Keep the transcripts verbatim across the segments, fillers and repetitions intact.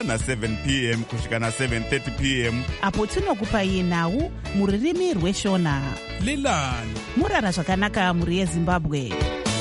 na seven p m kusvika na seven thirty p m apo tinokupai nhau mururimi rweshona. Lilani murara zvakanaka muri yeZimbabwe.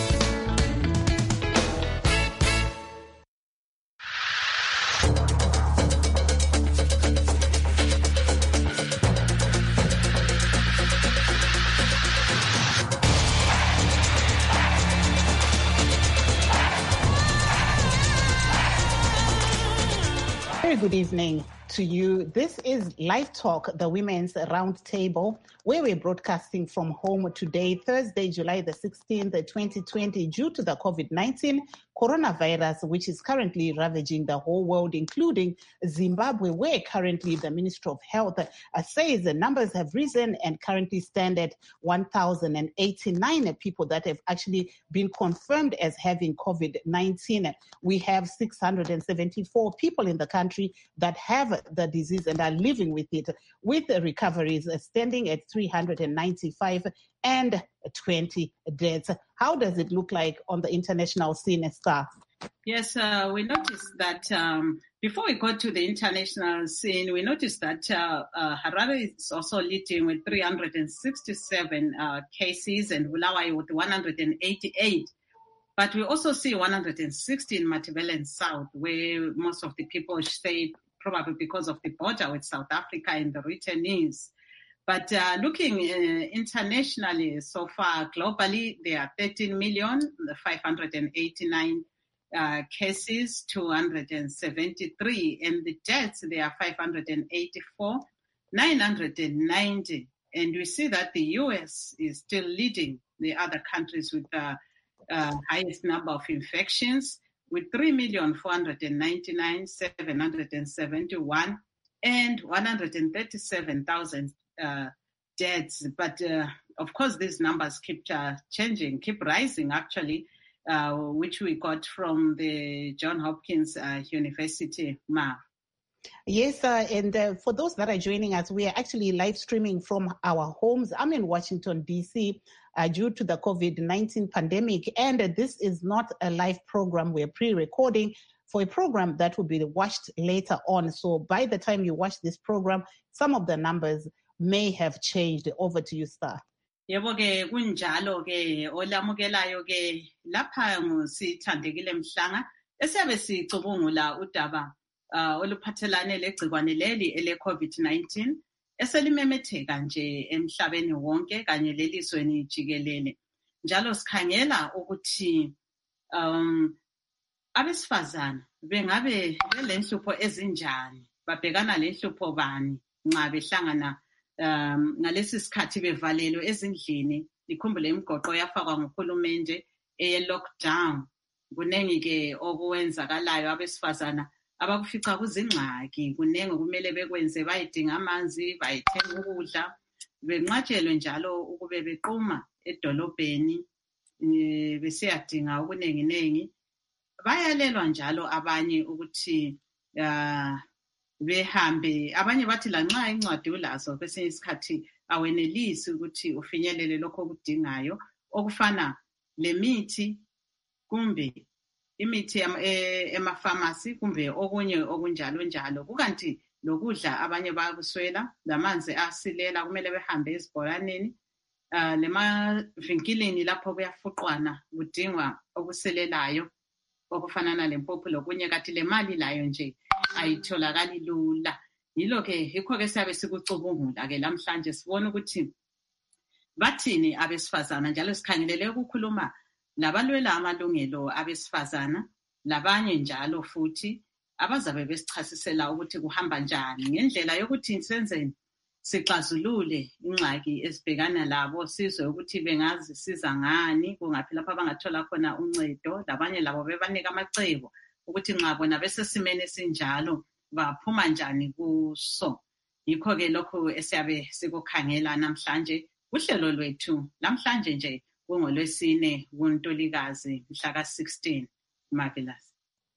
Very good evening to you. This is Live Talk, the Women's Roundtable, where we're broadcasting from home today, Thursday, July the sixteenth, twenty twenty, due to the COVID nineteen coronavirus, which is currently ravaging the whole world, including Zimbabwe, where currently the Ministry of Health uh, says the numbers have risen and currently stand at one thousand eighty-nine people that have actually been confirmed as having COVID nineteen. We have six hundred seventy-four people in the country that have the disease and are living with it, with the recoveries standing at three hundred ninety-five and twenty deaths. How does it look like on the international scene, Star? Yes, uh, we noticed that um, before we go to the international scene, we noticed that uh, uh, Harare is also leading with three hundred sixty-seven uh, cases and Bulawayo with one hundred eighty-eight. But we also see one hundred sixty in Matabeleland South, where most of the people stayed probably because of the border with South Africa and the returnees. But uh, looking uh, internationally, so far globally, there are thirteen million five hundred eighty-nine uh, cases, two hundred seventy-three, and the deaths, there are five hundred eighty-four, nine hundred ninety. And we see that the U S is still leading the other countries with the uh, highest number of infections, with three million four hundred ninety-nine thousand seven hundred seventy-one and one hundred thirty-seven thousand uh, deaths. But uh, of course, these numbers keep uh, changing, keep rising actually, uh, which we got from the Johns Hopkins uh, University, Marv. Yes, uh, and uh, for those that are joining us, we are actually live streaming from our homes. I'm in Washington, D C, uh, due to the COVID nineteen pandemic, and uh, this is not a live program. We're pre-recording for a program that will be watched later on. So by the time you watch this program, some of the numbers may have changed. Over to you, Star. Yebo ke kunjalo ke olamukelayo ke lapha ngusithandekile Mhlanga esiyabe sicubungula udaba Uh, oluphathelane legcikwane leli ele COVID nineteen eselimemetheka nje emhlabeni wonke kanye lelizweni jikelele. Njalo sikhangela ukuthi um abesifazana bengabe belenhlupho ezinjani, babhekana lenhlupho bani nxa behlangana um ngalesi sikhathi bevalelwe ezindlini. Likhumbule imigoqo yafakwa nguhulumende eye lockdown. Kunengi ke okwenzakalayo abesifazana abakufica kuzingxaki, kunenge kumele bekwenze, bayidinga amanzi, bayithenga ukudla, benqatshelwe njalo ukube bequma edolobheni besiyadinga okunengi nengi. Bayalelwa njalo abanye ukuthi uh, behambe, abanye bathi lanxa incwadi ulazo kwesinye isikhathi awenelisi ukuthi ufinyelele lokho okudingayo, okufana lemithi kumbe imithi emafamasi kumbe okunye okunjalo njalo. Kukanti lokudla abanye bayakuswela, lamanzi asilela kumele behambe ezibholaneni, uh, lemavinkilini lapho kuyafuqwana kudingwa okuselelayo okufanana lempuphu lokunye, kanti le mali layo nje ayitholakali lula. Yilo ke yikho ke siyabe sikucubungula ke lamhlanje sibona ukuthi bathini abesifazana, njalo sikhangelele ukukhuluma labalwela amalungelo abesifazana, labanye njalo futhi abazabe besichasisela ukuthi kuhamba njani ngendlela yokuthi senzeni sixazulule ingxaki esibhekana labo, sizwe ukuthi bengazisiza ngani, kungaphi lapho abangathola khona uncedo. Labanye labo bebanika amacebo ukuthi nxa bona besesimene sinjalo baphuma njani kuso. Yikho ke lokho esiyabe sikukhangela namhlanje uhlelo lwethu namhlanje nje kungolwesine kuNtulikazi mhla ka sixteen. Marvelous.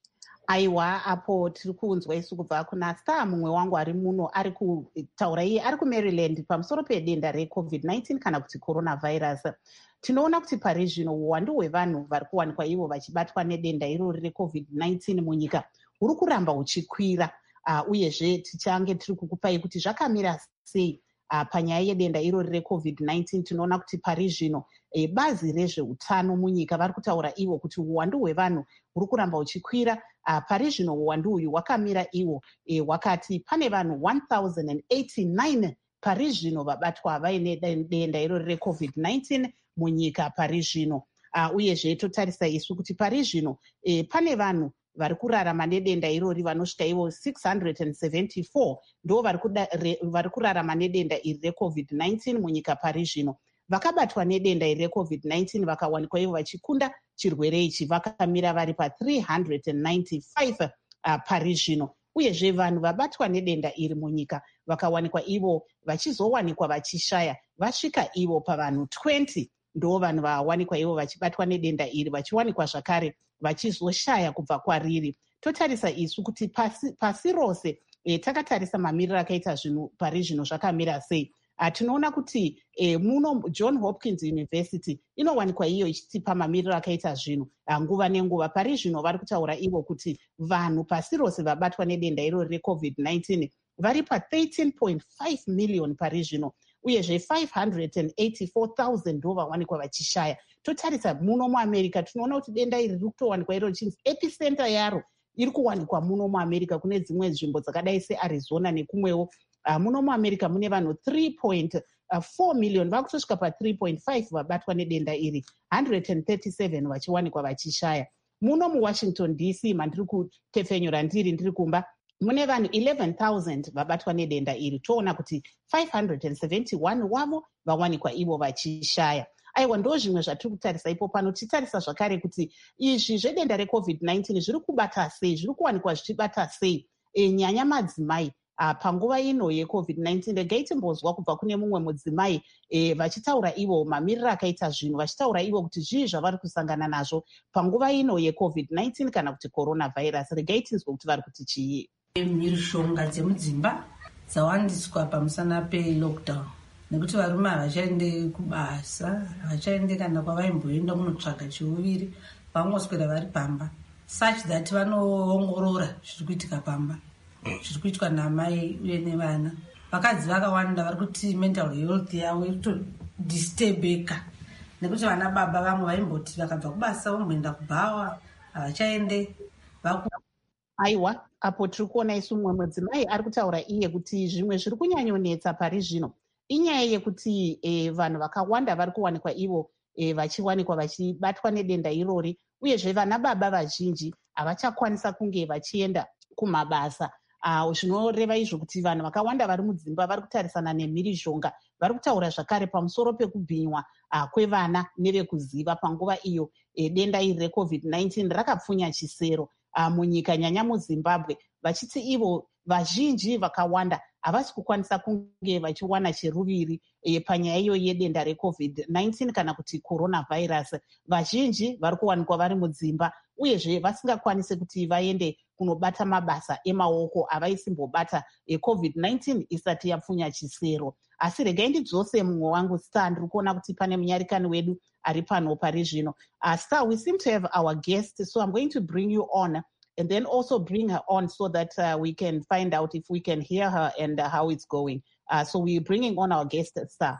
Aiwa, apo tiri kunzwa isu kubva kuna Star, mumwe wangu ari muno ari kutaura iye ari kuMaryland pamusoro pedenda reCovid nineteen kana kuti coronavirus. Tinoona kuti pari zvino uwandu hwevanhu vari kuwanikwa ivo vachibatwa nedenda irori reCovid nineteen munyika huri kuramba huchikwira uh, uyezve tichange tiri kukupai kuti zvakamira sei uh, panyaya yedenda irori recovid nineteen. Tinoona kuti pari zvino e, bazi rezveutano munyika vari kutaura ivo kuti uwandu hwevanhu huri kuramba huchikwira. Uh, pari zvino uwandu uyu hwakamira ivo e, hwakati pane vanhu one thousand eighty-nine pari zvino vabatwa vaine denda irori recovid nineteen munyika pari zvino. Uh, uyezve totarisa isu kuti pari zvino e, pane vanhu vari kurarama nedenda irori vanosvika ivo six hundred seventy-four ndo vari kurarama nedenda iri recovid nineteen munyika pari zvino. Vakabatwa nedenda iri recovid nineteen vakawanikwa ivo vachikunda chirwere ichi vakamira vari pa three hundred ninety-five uh, pari zvino. Uyezve vanhu vabatwa nedenda iri munyika vakawanikwa ivo vachizowanikwa vachishaya vasvika ivo pavanhu twenty ndo vanhu vawanikwa ivo vachibatwa nedenda iri vachiwanikwa zvakare vachizoshaya kubva kwariri. Totarisa isu kuti pasi, pasi rose e, takatarisa mamiriro akaita zvinhu pari zvino zvakamira sei. Uh, tinoona kuti eh, muno John Hopkins University inowanikwa iyo ichitipa mamiriro akaita zvinhu uh, nguva nenguva. Pari zvino vari kutaura ivo kuti vanhu pasi rose vabatwa nedenda irori recovid nineteen vari pa thirteen point five million pari zvino, uyezve five hundred eighty-four thousand ndo vawanikwa vachishaya. Totarisa muno muamerica tinoona kuti denda iri riri kutowanikwa iro chinzi epicenter yaro iri kuwanikwa muno muamerica kune dzimwe nzvimbo dzakadai seArizona nekumwewo. Uh, muno muamerica mune vanhu three point four million vakutosvika pa three point five vabatwa nedenda iri, one hundred thirty-seven vachiwanikwa vachishaya. Muno muwashington D C mandiri kutefenyura ndiri ndiri kumba mune vanhu eleven thousand vabatwa nedenda iri. Toona kuti five hundred seventy-one wavo vawanikwa ivo vachishaya. Aiwa, ndo zvimwe zvatiri kutarisa ipo pano. Tichitarisa zvakare kuti izvi zvedenda recovid nineteen zviri kubata sei, zviri kuwanikwa zvichibata sei e, nyanya madzimai. Uh, panguva ino yecovid nineteen regai timbozwa kubva kune mumwe mudzimai e, vachitaura ivo mamiriro akaita zvinhu, vachitaura ivo kuti zvii zvavari kusangana nazvo panguva ino yecovid nineteen kana kuti coronavirus. Regai tinzwe kuti vari kuti chii. Mhirizhonga dzemudzimba dzawandiswa pamusana pelockdown nekuti varume havachaende kubasa, havachaende kana kwavaimboenda kunotsvaga chiuviri, vangoswera vari pamba such that vanoongorora zviri kuitika pamba, zviri kuitwa namai uye nevana. Vakadzi vakawanda vari kuti mental health yavo iri kutodisturbeka nekuti vana baba vamwe vaimboti vakabva kubasa vomboenda kubhawa havachaende vaku. Aiwa, apo tiri kuona isu mumwe mudzimai ari kutaura iye kuti zvimwe zviri kunyanyonetsa pari zvino inyaya yekuti e, vanhu vakawanda vari kuwanikwa ivo e, vachiwanikwa vachibatwa nedenda irori, uyezve vana baba vazhinji havachakwanisa kunge vachienda kumabasa. Uh, zvinoreva izvo kuti vanhu vakawanda vari mudzimba vari kutarisana nemhirizhonga. Vari kutaura zvakare pamusoro pekubhinywa uh, kwevana nevekuziva panguva iyo e, denda iri recovid nineteen rakapfunya chisero uh, munyika nyanya muZimbabwe, vachiti ivo vazhinji vakawanda havasi kukwanisa kunge vachiwana cheruviri e, panyaya iyo yedenda recovid nineteen kana kuti coronavirus. Vazhinji vari kuwanikwa vari mudzimba uyezve vasingakwanisi kuti vaende kunobata mabasa emaoko avaisimbobata ecovid nineteen isati yapfunya chisero. Asi regai ndidzose mumwe wangu Star, ndiri kuona kuti pane munyarikani wedu ari pano pari zvino. Uh, Star, we seem to have our guest, so I'm going to bring you on and then also bring her on so that uh, we can find out if we can hear her and uh, how it's going. Uh, so we're bringing on our guest, Star.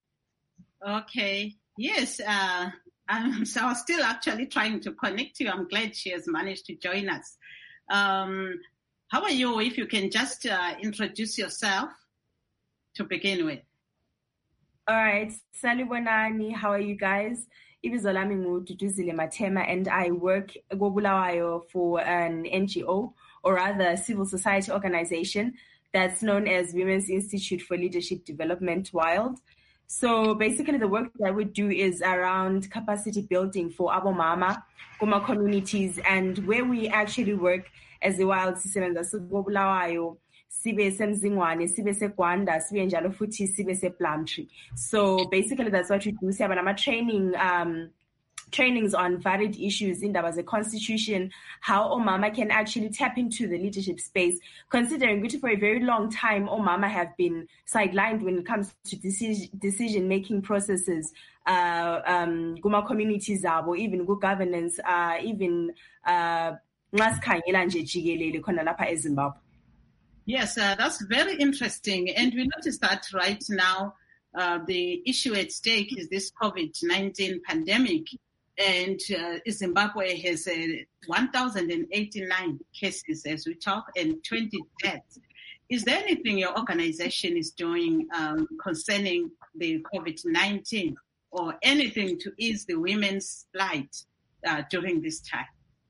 Okay. Yes. Uh, I'm, so I was still actually trying to connect you. I'm glad she has managed to join us. Um, how are you? If you can just uh, introduce yourself to begin with. All right. Salubonani. How are you guys? Ibizo lami nguDuduzile Matema, and I work Bulawayo for an N G O, or rather civil society organization that's known as Women's Institute for Leadership Development, WILD. So basically the work that we do is around capacity building for abomama, Guma communities, and where we actually work as the WILD sisebenza Bulawayo, sibe semzingwane, sibe seGwanda, sibe njalo futhi sibe sePlumtree. So basically that's what we do. Siyaba training um trainings on varied issues in the constitution, how Omama can actually tap into the leadership space, considering which for a very long time Omama have been sidelined when it comes to decision decision making processes, uh um Guma communities or even good governance, uh even uh nxa sikhangela nje jikelele khona lapha eZimbabwe. Yes, uh, that's very interesting. And we notice that right now, uh, the issue at stake is this COVID nineteen pandemic. And uh, Zimbabwe has uh, one thousand eighty-nine cases as we talk and twenty deaths. Is there anything your organization is doing um, concerning the COVID nineteen or anything to ease the women's plight uh, during this time?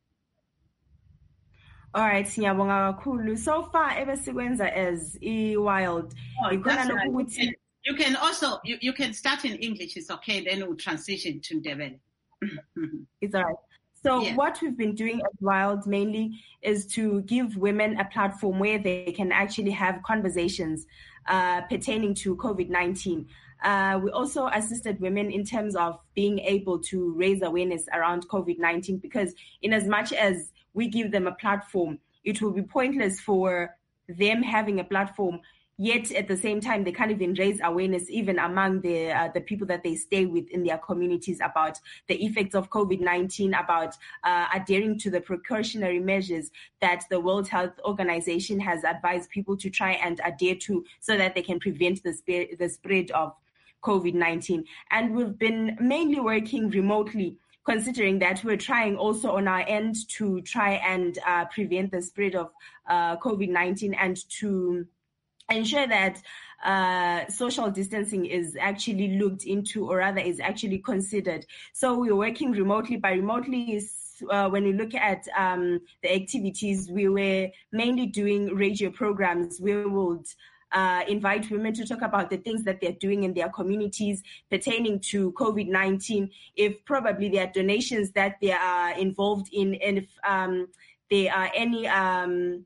All right, siyabonga kakhulu. So far, ebesikwenza as e-Wild. Oh, that's right. You can, you can also, you, you can start in English, it's okay, then we'll transition to Ndebele. It's all right. So yeah. What we've been doing at Wild mainly is to give women a platform where they can actually have conversations uh, pertaining to COVID nineteen. Uh, we also assisted women in terms of being able to raise awareness around COVID nineteen, because in as much as we give them a platform, it will be pointless for them having a platform, yet at the same time, they can't even raise awareness even among the uh, the people that they stay with in their communities about the effects of COVID nineteen, about uh, adhering to the precautionary measures that the World Health Organization has advised people to try and adhere to so that they can prevent the, sp- the spread of COVID nineteen. And we've been mainly working remotely, considering that we're trying also on our end to try and uh, prevent the spread of uh, COVID nineteen and to ensure that uh, social distancing is actually looked into, or rather is actually considered. So we're working remotely. By remotely is uh, when we look at um, the activities, we were mainly doing radio programs. We would uh, invite women to talk about the things that they're doing in their communities pertaining to COVID nineteen, if probably there are donations that they are involved in, and if um, there are any um,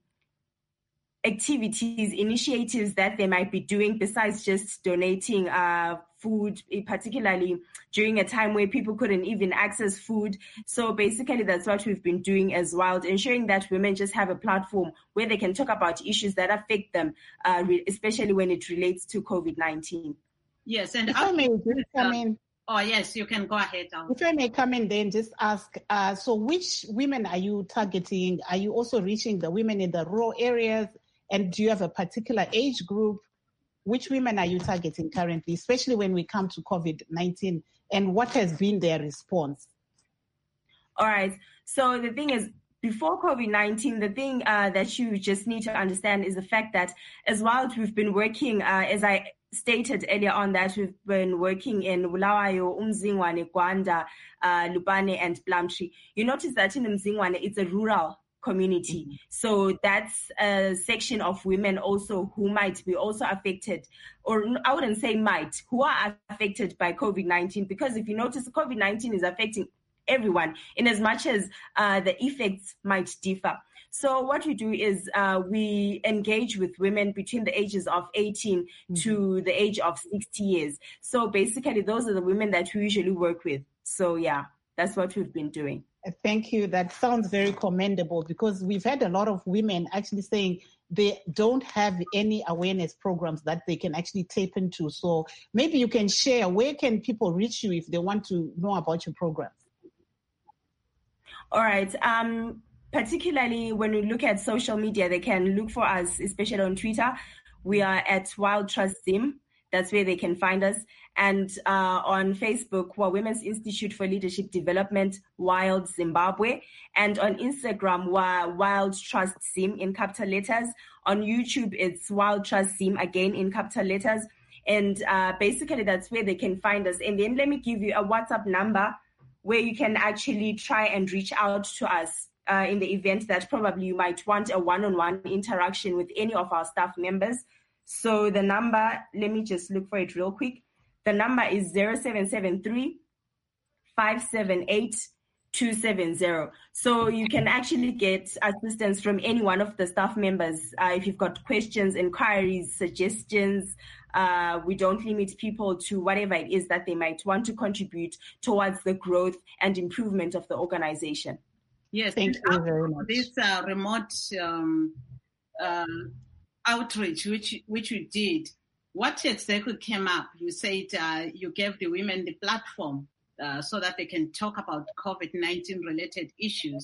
activities, initiatives that they might be doing besides just donating uh, food, particularly during a time where people couldn't even access food. So basically that's what we've been doing as Wild, ensuring that women just have a platform where they can talk about issues that affect them, uh, re- especially when it relates to COVID nineteen. Yes, and if I may just come in. Oh, yes, you can go ahead. If I may come in then just ask, uh, so which women are you targeting? Are you also reaching the women in the rural areas? And do you have a particular age group? Which women are you targeting currently, especially when we come to COVID nineteen? And what has been their response? All right. So the thing is, before COVID nineteen, the thing uh, that you just need to understand is the fact that as Wild, we've been working, uh, as I stated earlier on, that we've been working in Bulawayo, Umzingwane, Gwanda, uh, Lupane, and Plumtree. You notice that in Umzingwane, it's a rural community. Mm-hmm. So that's a section of women also who might be also affected, or I wouldn't say might, who are affected by COVID nineteen, because if you notice, COVID nineteen is affecting everyone in as much as uh, the effects might differ. So what we do is uh, we engage with women between the ages of eighteen mm-hmm. to the age of sixty years. So basically those are the women that we usually work with. So yeah, that's what we've been doing. Thank you. That sounds very commendable, because we've had a lot of women actually saying they don't have any awareness programs that they can actually tap into. So maybe you can share, where can people reach you if they want to know about your programs? All right. Um, particularly when we look at social media, they can look for us, especially on Twitter. We are at Wild Trust Zim. That's where they can find us. And uh, on Facebook, we're Women's Institute for Leadership Development, Wild Zimbabwe. And on Instagram, we're Wild Trust Zim in capital letters. On YouTube, it's Wild Trust Zim, again in capital letters. And uh, basically, that's where they can find us. And then let me give you a WhatsApp number where you can actually try and reach out to us uh, in the event that probably you might want a one-on-one interaction with any of our staff members. So the number, let me just look for it real quick. The number is zero seven seven three, five seven eight, two seven zero. So you can actually get assistance from any one of the staff members. Uh, if you've got questions, inquiries, suggestions, uh, we don't limit people to whatever it is that they might want to contribute towards the growth and improvement of the organization. Yes, thank you very much. This uh, remote um, uh, outreach, which which you did, what exactly came up? You said uh, you gave the women the platform uh, so that they can talk about COVID nineteen related issues.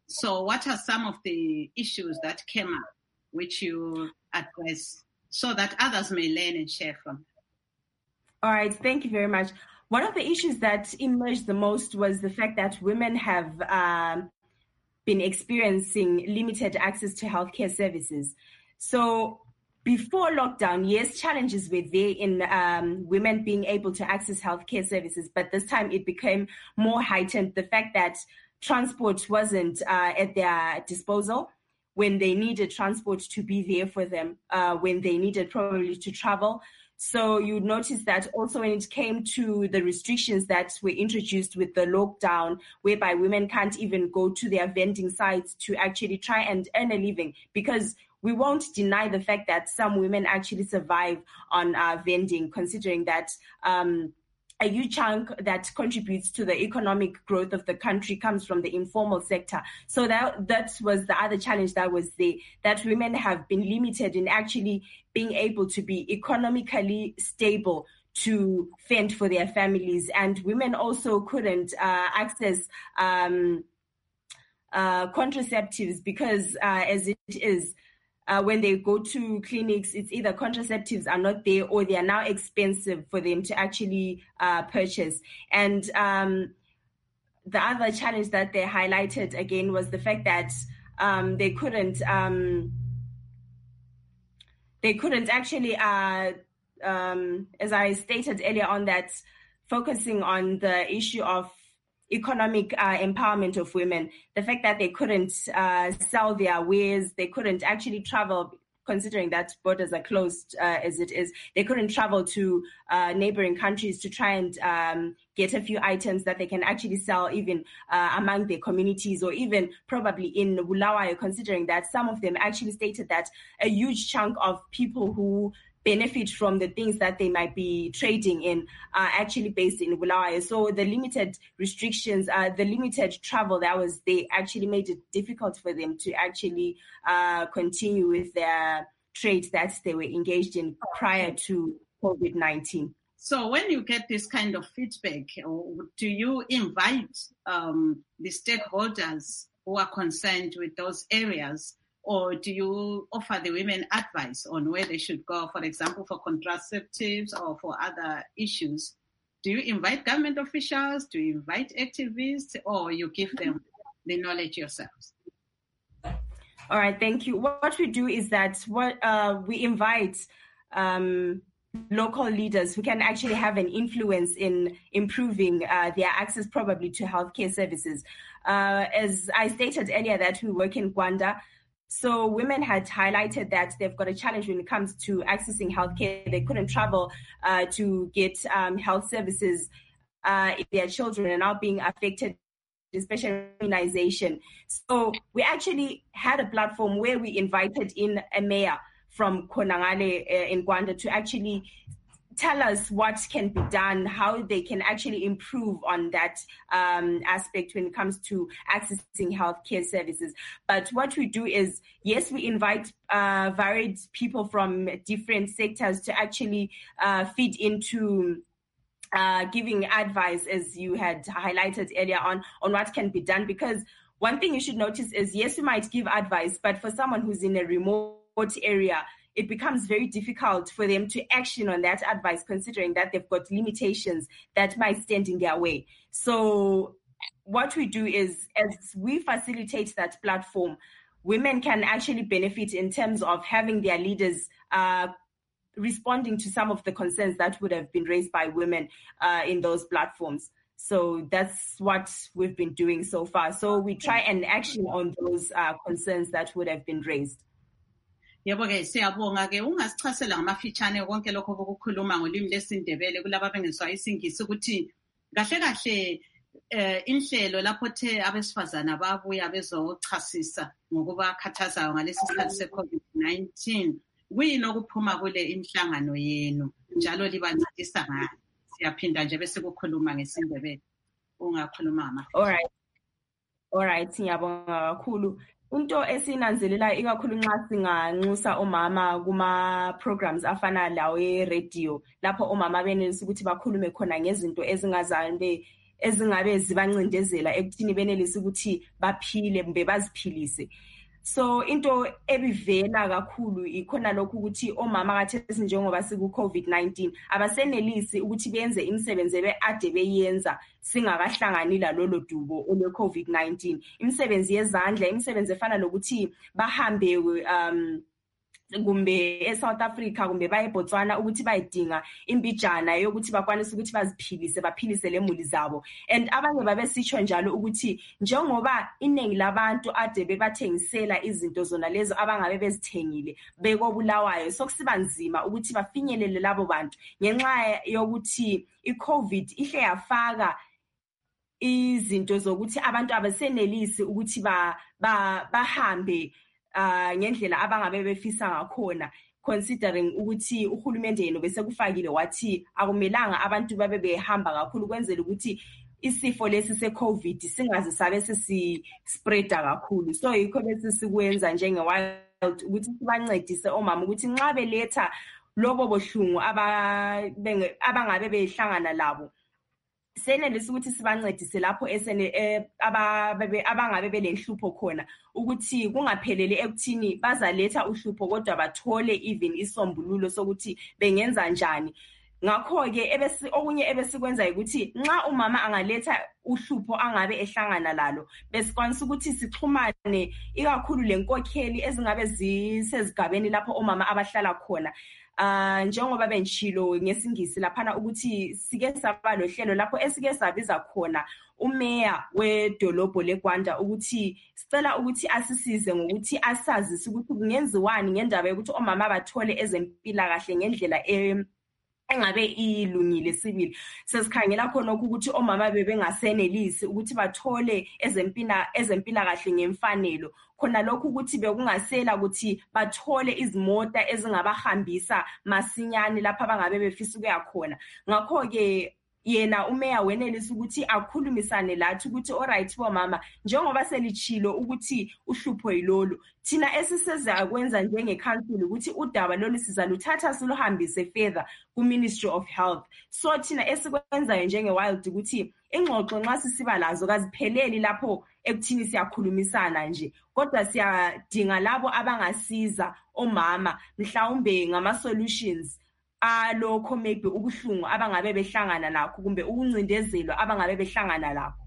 So what are some of the issues that came up which you address so that others may learn and share from? All right, thank you very much. One of the issues that emerged the most was the fact that women have um, been experiencing limited access to healthcare services. So before lockdown, yes, challenges were there in um, women being able to access healthcare services, but this time it became more heightened. The fact that transport wasn't uh, at their disposal when they needed transport to be there for them, uh, when they needed probably to travel. So you notice that also when it came to the restrictions that were introduced with the lockdown, whereby women can't even go to their vending sites to actually try and earn a living, because we won't deny the fact that some women actually survive on uh, vending, considering that um, a huge chunk that contributes to the economic growth of the country comes from the informal sector. So that that was the other challenge that was there, that women have been limited in actually being able to be economically stable to fend for their families. And women also couldn't uh, access um, uh, contraceptives because uh, as it is, Uh, when they go to clinics, it's either contraceptives are not there or they are now expensive for them to actually uh, purchase. And um, the other challenge that they highlighted again was the fact that um, they couldn't um, they couldn't actually, uh, um, as I stated earlier on, that focusing on the issue of economic uh, empowerment of women, the fact that they couldn't uh, sell their wares, they couldn't actually travel, considering that borders are closed uh, as it is, they couldn't travel to uh, neighboring countries to try and um, get a few items that they can actually sell even uh, among their communities, or even probably in Bulawayo, considering that some of them actually stated that a huge chunk of people who benefit from the things that they might be trading in are actually based in Bulawayo. So the limited restrictions, uh, the limited travel that was they actually made it difficult for them to actually uh, continue with their trade that they were engaged in prior to COVID nineteen. So when you get this kind of feedback, do you invite um, the stakeholders who are concerned with those areas, or do you offer the women advice on where they should go, for example, for contraceptives or for other issues? Do you invite government officials? Do you invite activists, or you give them the knowledge yourselves? All right, thank you. What we do is that what uh, we invite um, local leaders who can actually have an influence in improving uh, their access probably to healthcare services. Uh, as I stated earlier, that we work in Gwanda. So women had highlighted that they've got a challenge when it comes to accessing healthcare. They couldn't travel uh, to get um, health services uh, if their children are now being affected, especially immunization. So we actually had a platform where we invited in a mayor from Konangale uh, in Gwanda to actually tell us what can be done, how they can actually improve on that um, aspect when it comes to accessing healthcare services. But what we do is, yes, we invite uh, varied people from different sectors to actually uh, feed into uh, giving advice, as you had highlighted earlier on, on what can be done. Because one thing you should notice is, yes, we might give advice, but for someone who's in a remote area, it becomes very difficult for them to action on that advice, considering that they've got limitations that might stand in their way. So what we do is, as we facilitate that platform, women can actually benefit in terms of having their leaders uh, responding to some of the concerns that would have been raised by women uh, in those platforms. So that's what we've been doing so far. So we try and action on those uh, concerns that would have been raised. Yebo ke siyabonga ke ungasichasela ngamafitshane konke lokho bokukhuluma ngolimi lesindebele kulabo abengezwa isingisi ukuthi kahle kahle eh inhlelo lapho the abesifazana babuya bezochasisa ngokubakhathazayo ngalesi sikhathi se-COVID nineteen kuyini okuphuma kule inhlangano yenu njalo libancedisa ngani? Siyaphinda nje bese kukhuluma ngesindebele ungakhuluma ngama. All right. All right, ngiyabonga kakhulu. Into esinanzelela ikakhulu nxa singanxusa omama kuma programs afana lawo e radio lapho omama benelisa ukuthi bakhulume khona ngezinto ezingazange ezingabe zibancindezela ekuthini benelise ukuthi baphile mbe baziphilise. So into ebivela kakhulu ikhona lokhu ukuthi omama kathesi njengoba siku COVID nineteen abasenelisi ukuthi benze imisebenzi ebe ade beyenza singakahlangani lalolo dubo ole COVID nineteen. Imisebenzi yezandla, imisebenzi efana nokuthi bahambe um kumbe eSouth Africa kumbe baye Botswana ukuthi bayidinga imbijana yokuthi bakwanise ukuthi baziphilise baphilise lemuli zabo. And abanye babesitsho njalo ukuthi njengoba iningi labantu ade bebathengisela izinto zona lezo abangabe bezithengile bekobulawayo, sokusiba nzima ukuthi bafinyelele labo bantu ngenxa yokuthi iCovid ihle yafaka izinto zokuthi abantu abasenelisi ukuthi ba bahambe Uh, ngendlela abangabe befisa ngakhona, considering ukuthi uhulumende yena bese kufakile wathi akumelanga abantu babe behamba kakhulu kwenzela ukuthi isifo lesi seCovid singaze sabe sesi spreada kakhulu. So yikho bese sikwenza njenge Wild ukuthi sibancedise omama ukuthi nxa beletha lobo bohlungu aba abangabe behlangana labo senelisa ukuthi sibancedise lapho esene ababe abangabe belenhlupho khona ukuthi kungaphelele ekuthini bazaletha uhlupho kodwa bathole even isombululo sokuthi bengenza njani. Ngakho ke ebese okunye ebesikwenza ukuthi nxa umama angaletha uhlupho angabe ehlangana lalo besikwanisa ukuthi sixhumane ikakhulu lenkokheli ezingabe zisezigabeni lapho omama abahlala khona. Uh njengoba benchilo ngesingisi laphana ukuthi sike saba lohlelo lapho esike sabiza khona umeya wedolobho leGwanda ukuthi sicela ukuthi asisize ngokuthi asazise ukuthi kungenziwani ngendaba yokuthi omama bathole ezempila kahle ngendlela engabe ilungile sibili. Sesikhangela khona ukuthi omama bebengasenelisi ukuthi bathole ezempila ezempila kahle ngemfanelo, khona lokhu ukuthi bekungasela ukuthi bathole izimota ezingabahambisa masinyane lapha abangabe befisa ukuya khona. Ngakho ke yena umeya wenelisa ukuthi akhulumisane lathi ukuthi alright bomama njengoba selichilo ukuthi uhlupho yilolu, thina esiseza kwenza njenge council ukuthi udaba lolu sizaluthatha siluhambise further ku Ministry of Health. So thina esikwenzayo njenge Wild ukuthi ingxoxo nxa sisiba lazo kazipheleli lapho ekuthini siyakhulumisana nje, kodwa siyadinga labo abangasiza omama mhlawumbe ngama solutions alokho maybe ubuhlungu abangabe behlangana lakho kumbe ukuncindezelwa abangabe behlangana lakho.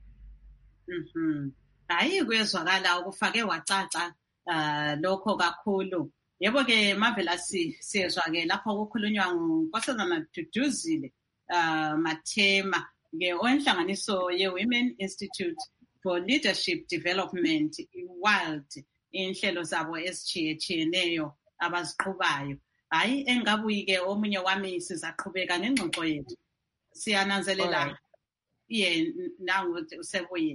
Mhm. Hayi kwezwakala ukufake wacaca uh lokho kakhulu. Yebo ke Marvelous siyezwa ke lapho kukhulunywa ngosazana Duduzile uh Mathema ke onhlanganiso ye Women Institute for Leadership Development Wild inhlelo zabo esichiyechiyeneyo abaziqhubayo. Hayi engabuyi ke omunye wami sizaqhubeka ngengxoxo yethu siyananzelela yeah nangu usebuye.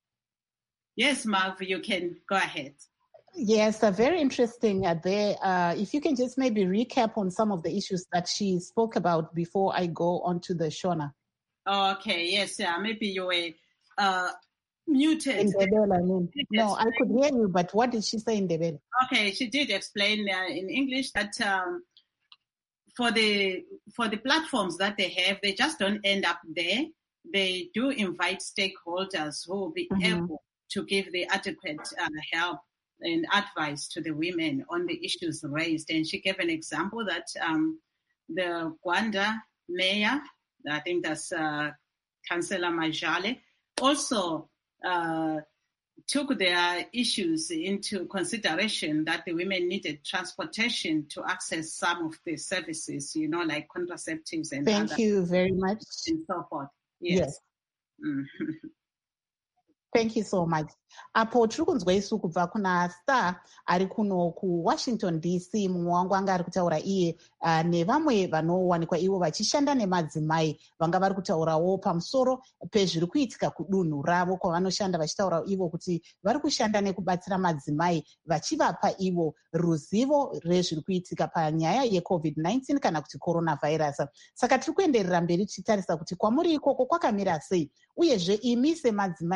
Yes Marv, you can go ahead. Yes, uh, very interesting uh, there. Uh, if you can just maybe recap on some of the issues that she spoke about before I go on to the Shona. Okay, yes, yeah, maybe you were uh, muted. In Ndebele, I mean. No, I could hear you, but what did she say in Ndebele? Okay, she did explain uh, in English that um, for the for the platforms that they have, they just don't end up there. They do invite stakeholders who will be mm-hmm. able to give the adequate uh, help and advice to the women on the issues raised. And she gave an example that um, the Gwanda mayor, I think that's uh, Councillor Majale, also uh, took their issues into consideration that the women needed transportation to access some of the services, you know, like contraceptives and Thank other you very much. And so forth. Yes. Yes. Mm-hmm. Thank you so much. Apo tiri kunzwa isu kubva kuna Star ari kuno kuWashington D C. Mumwe wangu anga ari kutaura iye uh, nevamwe vanowanikwa ivo vachishanda nemadzimai vanga vari kutaurawo pamusoro pezviri kuitika kudunhu ravo kwavanoshanda vachitaura ivo kuti vari kushanda nekubatsira madzimai vachivapa ivo ruzivo rezviri kuitika panyaya yeCovid nineteen kana kuti coronavirus. Saka tiri kuenderera mberi tichitarisa kuti kwamuri ikoko kwakamira sei, uyezve imi semadzimai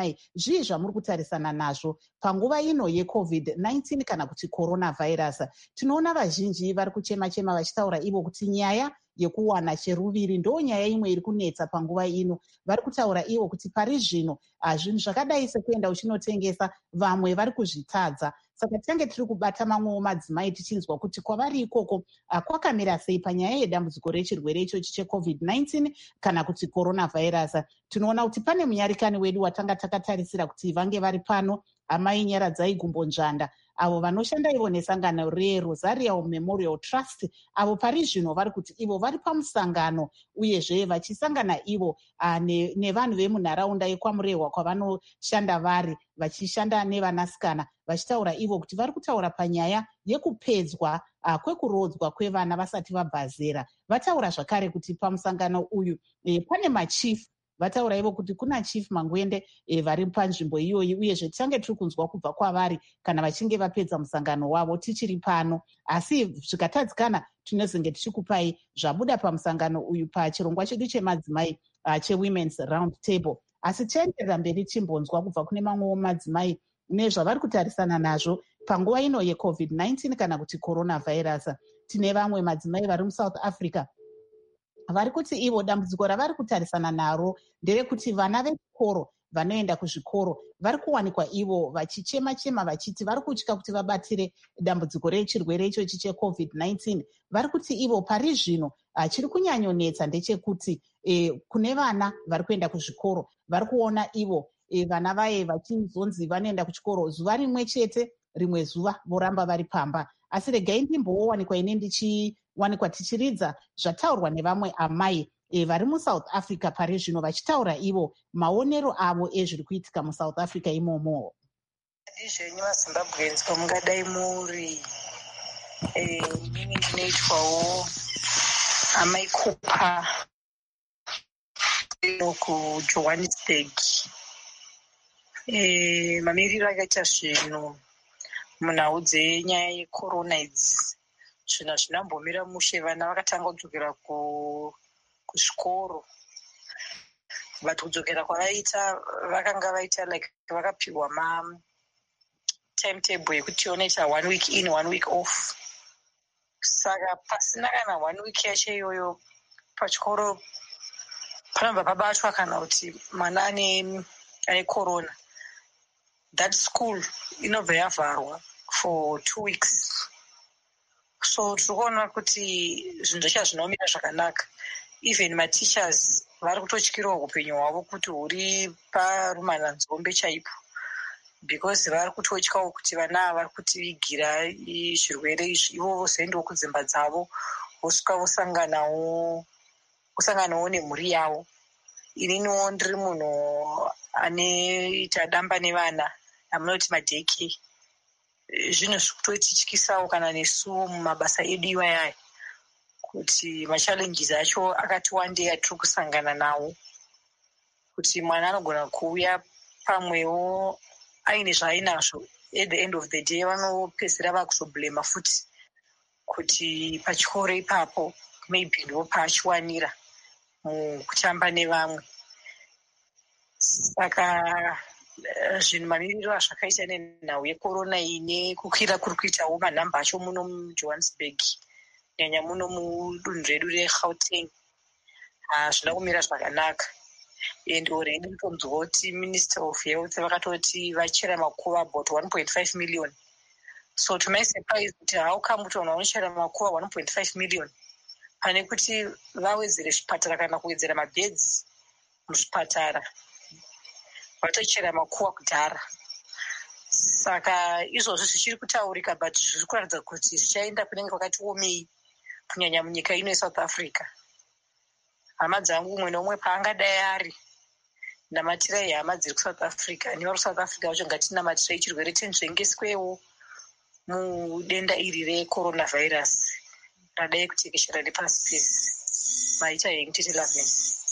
zvii zvamuri kutarisana nazvo panguva ino yecovid nineteen kana kuti coronavirus? Tinoona vazhinji vari kuchema-chema vachitaura ivo kuti nyaya yekuwana cheruviri ndo nyaya imwe iri kunetsa panguva ino. Vari kutaura ivo kuti pari zvino zvinhu zvakadai sekuenda uchinotengesa vamwe vari kuzvitadza. Saka titange tiri kubata mamwewo madzimai tichinzwa kuti kwavari ikoko kwakamira sei panyaya yedambudziko rechirwere ichochi checovid nineteen kana kuti coronavirus. Tinoona kuti pane munyarikani wedu watanga takatarisira kuti vange vari pano, amai Nyaradzai Gumbo Njanda, avo vanoshanda ivo nesangano reRosario Memorial Trust, avo pari zvino vari kuti ivo vari pamusangano uyezve vachisangana ivo nevanhu vemunharaunda yekwamurehwa kwavanoshanda vari, vachishanda nevanasikana, vachitaura ivo kuti vari kutaura panyaya yekupedzwa uh, kwekurodzwa kwevana vasati vabva zera. Vataura zvakare kuti pamusangano uyu eh, pane machief. Vataura ivo kuti kuna chief Mangwende eh, vari panzvimbo iyoyi, uyezve tichange tiri kunzwa kubva kwavari kana vachinge vapedza musangano wavo tichiri pano. Asi zvikatadzikana tinozenge tichikupai zvabuda pamusangano uyu pachirongwa chedu chemadzimai uh, chewomen's round table. Asi tienderera mberi timbonzwa kubva kune mamwewo madzimai nezvavari kutarisana nazvo panguva ino yecovid nineteen kana kuti coronavirus. Tine vamwe madzimai vari muSouth Africa vari kuti ivo dambudziko ravari kutarisana naro nderekuti vana vechikoro vanoenda kuzvikoro vari kuwanikwa ivo vachichema-chema vachiti vari kutya kuti vabatire dambudziko rechirwere ichochi checovid nineteen. Vari kuti ivo pari zvino chiri kunyanyonetsa ndechekuti eh, kune vana vari kuenda kuzvikoro vari kuona ivo eh, vana vaye vachizonzi vanoenda kuchikoro zuva rimwe chete, rimwe zuva voramba vari pamba. Asi regai ndimbowanikwa ine ndichiwanikwa tichiridza zvataurwa nevamwe amai e, vari muSouth Africa pari zvino vachitaura ivo maonero avo ezviri kuitika muSouth Africa imomo. Izvenyu vaZimbabweans pamungadai muri inini ndinoitwawo amai Kupa kuJohannesburg. Eh, mamiriro akaita zvinhu munhau dzenyaya yecorona idzi, zvinhu hazvinambomira mushe. Vana vakatanga kudzokera kuzvikoro, but kudzokera kwavaita vakanga vaita like vakapiwa ma timetable yekuti unoita one week in one week off. Saka pasina kana one week yacho iyoyo pachikoro panobva pabatwa kana kuti mwana ane ane corona, that school inobva yavharwa for two weeks. So tikuona kuti zvinhu zvacho zvinomira zvakanaka. Even mateachers vari kutotyirawo upenyu hwavo kuti huri parumananzombe chaipo, because vari kutotyawo kuti vana vari kutivigira zvirwere izvi, ivo vozoendawo kudzimba dzavo vosvika vosanganawo vosanganawo nemhuri yavo. Ininiwo ndiri munhu anoita damba nevana amunoti madaycare. Zvinhu zvikutotityisisawo kana nesu mumabasa edu iwayaya, kuti machallenges acho akati wandei atiri kusangana nawo, kuti mwana anogona kuuya pamwewo aine zvaainazvo, at the end of the day vanopedzisira vakuzoblema futi kuti pachikoro ipapo maybe ndo paachiwanira mukutamba nevamwe. Saka zvinhu mamiriro azvakaita nenhau yecorona ine kukwira kuri kuitawo manhamba acho muno muJohannesburg, nyanya muno mudunhu redu reGauteng, hazvina kumira zvakanaka. And already nditonzwa kuti Minister of Health vakatoti vachera makuva about one point five million. So to my surprise kuti how come kuti vanhu vanochera makuva one point five million pane kuti vawedzere zvipatara kana kuwedzera mabeds muzvipatara, vatochera makuva kudhara. Saka izvozvo zvichiri kutaurika, but zviri kuratidza kuti zvichaenda kunenge kwakati omei, kunyanya munyika ino yeSouth Africa. Hama dzangu umwe neumwe paangadai ari, namatirai hama dziri kuSouth Africa, nevari kuSouth Africa vacho ngatinamatirai chirwere tinzvengeswewo mudenda iri recoronavirus radai kutekeshera nepasi pese. Maita hengu tete Lavin.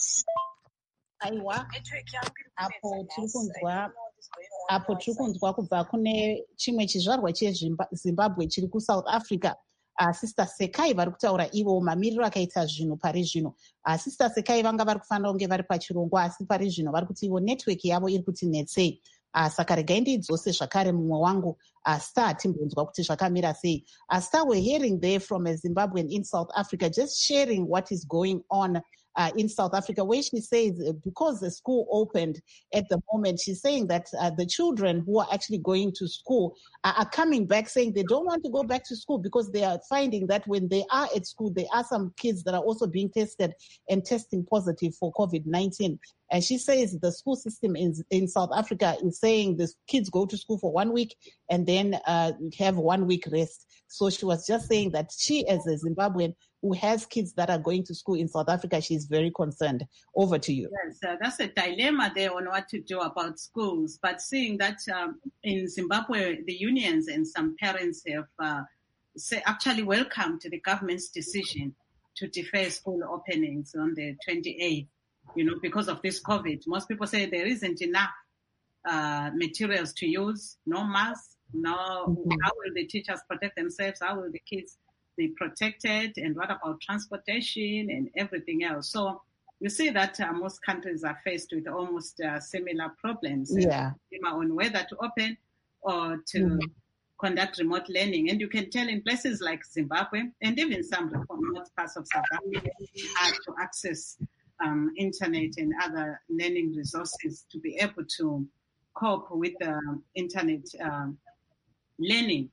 Aiwa, apo tiri kunzwa apo tiri kunzwa kubva kune chimwe chizvarwa cheZimbabwe chiri kuSouth Africa. Uh, Sister Sekai vari kutaura ivo mamiriro akaita zvinhu pari zvino. Uh, Sister Sekai vanga vari kufanira kunge vari pachirongwa, asi pari zvino vari kuti ivo network yavo iri kuti netsei. uh, saka regai ndidzose zvakare mumwe wangu uh, Star timbonzwa kuti zvakamira sei. Uh, Star, we're hearing there from a Zimbabwean in South Africa just sharing what is going on Uh, in South Africa, where she says uh, because the school opened at the moment, she's saying that uh, the children who are actually going to school are, are coming back saying they don't want to go back to school because they are finding that when they are at school, there are some kids that are also being tested and testing positive for COVID nineteen. And she says the school system in, in South Africa is saying the kids go to school for one week and then uh, have one week rest. So she was just saying that she, as a Zimbabwean who has kids that are going to school in South Africa, she's very concerned. Over to you. Yes, uh, that's a dilemma there on what to do about schools. But seeing that um, in Zimbabwe, the unions and some parents have uh, say actually welcomed the government's decision to defer school openings on the twenty-eighth, you know, because of this COVID. Most people say there isn't enough uh, materials to use, no masks, no, mm-hmm. How will the teachers protect themselves? How will the kids be protected? And what about transportation and everything else? So you see that uh, most countries are faced with almost uh, similar problems. Yeah. Uh, on whether to open or to mm. conduct remote learning. And you can tell in places like Zimbabwe and even some remote parts of South Africa, it's hard to access um, internet and other learning resources to be able to cope with uh, internet um, learning.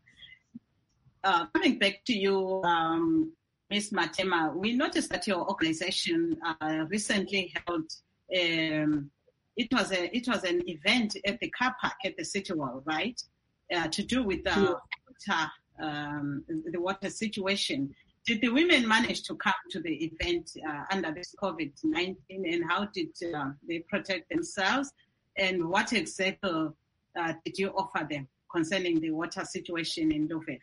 Uh, coming back to you, um, Miz Matema, we noticed that your organization uh, recently held, um, it was a it was an event at the car park at the City Wall, right? Uh, to do with the water, um, the water situation. Did the women manage to come to the event uh, under this COVID nineteen, and how did uh, they protect themselves? And what exactly uh, did you offer them concerning the water situation in Luveve?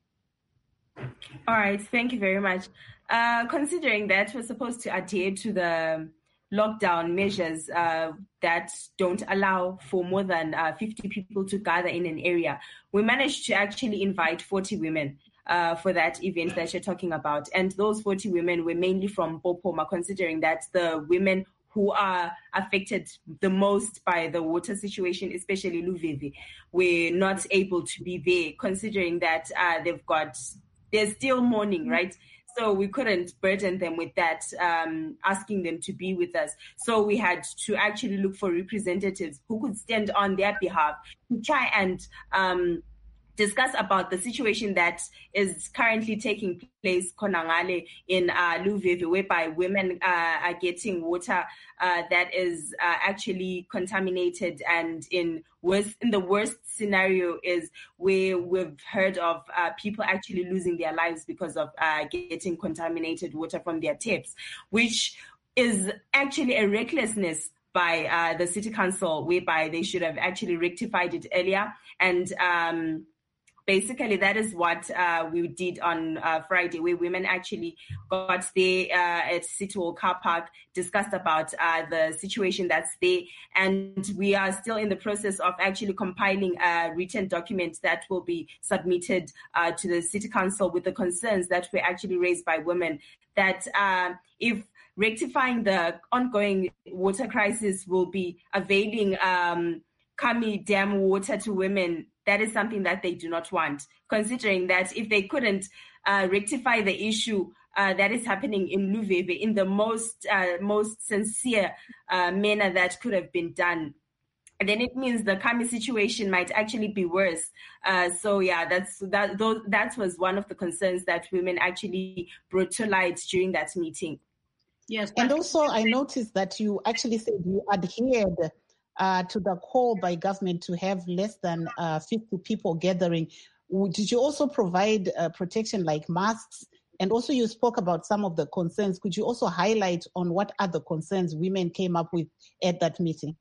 All right, thank you very much. Uh, considering that we're supposed to adhere to the lockdown measures uh, that don't allow for more than uh, fifty people to gather in an area, we managed to actually invite forty women uh, for that event that you're talking about. And those forty women were mainly from Bopoma, considering that the women who are affected the most by the water situation, especially Luveve, were not able to be there, considering that uh, they've got... They're still mourning, right? So we couldn't burden them with that, um, asking them to be with us. So we had to actually look for representatives who could stand on their behalf to try and um, discuss about the situation that is currently taking place Konangale in uh, Luveve, whereby women uh, are getting water uh, that is uh, actually contaminated, and in worst, in the worst scenario is where we've heard of uh, people actually losing their lives because of uh, getting contaminated water from their taps, which is actually a recklessness by uh, the city council, whereby they should have actually rectified it earlier. And um, basically, that is what uh, we did on uh, Friday, where women actually got there uh, at City Hall Car Park, discussed about uh, the situation that's there. And we are still in the process of actually compiling a written document that will be submitted uh, to the City Council with the concerns that were actually raised by women, that uh, if rectifying the ongoing water crisis will be availing um, Kami Dam water to women, that is something that they do not want, considering that if they couldn't uh, rectify the issue uh, that is happening in Luveve in the most uh, most sincere uh, manner that could have been done, then it means the Kami situation might actually be worse. Uh, so yeah, that's that. Those, that was one of the concerns that women actually brought to light during that meeting. Yes, and also I noticed that you actually said you adhered Uh, to the call by government to have less than uh, fifty people gathering. Did you also provide uh, protection like masks? And also you spoke about some of the concerns. Could you also highlight on what other concerns women came up with at that meeting?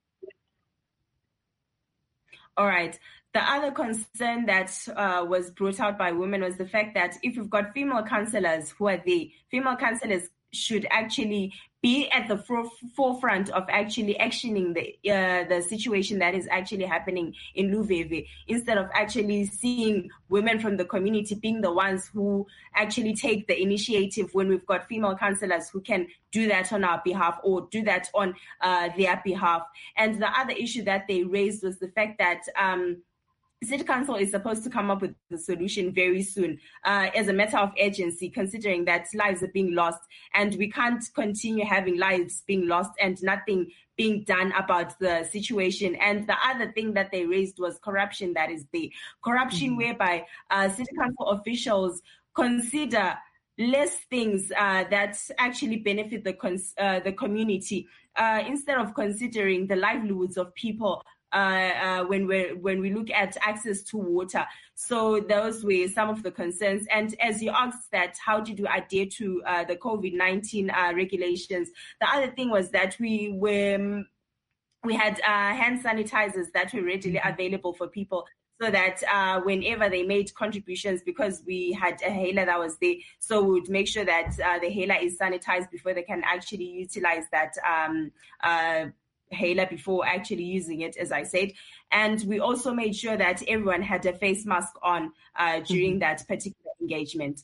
All right. The other concern that uh, was brought out by women was the fact that if you've got female councillors who are there, female councillors should actually be at the for- forefront of actually actioning the uh, the situation that is actually happening in Luveve, instead of actually seeing women from the community being the ones who actually take the initiative when we've got female councillors who can do that on our behalf or do that on uh, their behalf. And the other issue that they raised was the fact that um, City Council is supposed to come up with the solution very soon uh, as a matter of urgency, considering that lives are being lost and we can't continue having lives being lost and nothing being done about the situation. And the other thing that they raised was corruption that is there. Corruption mm-hmm. whereby uh, City Council officials consider less things uh, that actually benefit the cons- uh, the community uh, instead of considering the livelihoods of people. Uh, uh, when we when we look at access to water. So those were some of the concerns. And as you asked that, how did we adhere to uh, the COVID nineteen uh, regulations? The other thing was that we were we had uh, hand sanitizers that were readily available for people, so that uh, whenever they made contributions, because we had a hailer that was there, so we would make sure that uh, the hailer is sanitized before they can actually utilize that um, uh, hailer before actually using it, as I said. And we also made sure that everyone had a face mask on uh, during mm-hmm. that particular engagement.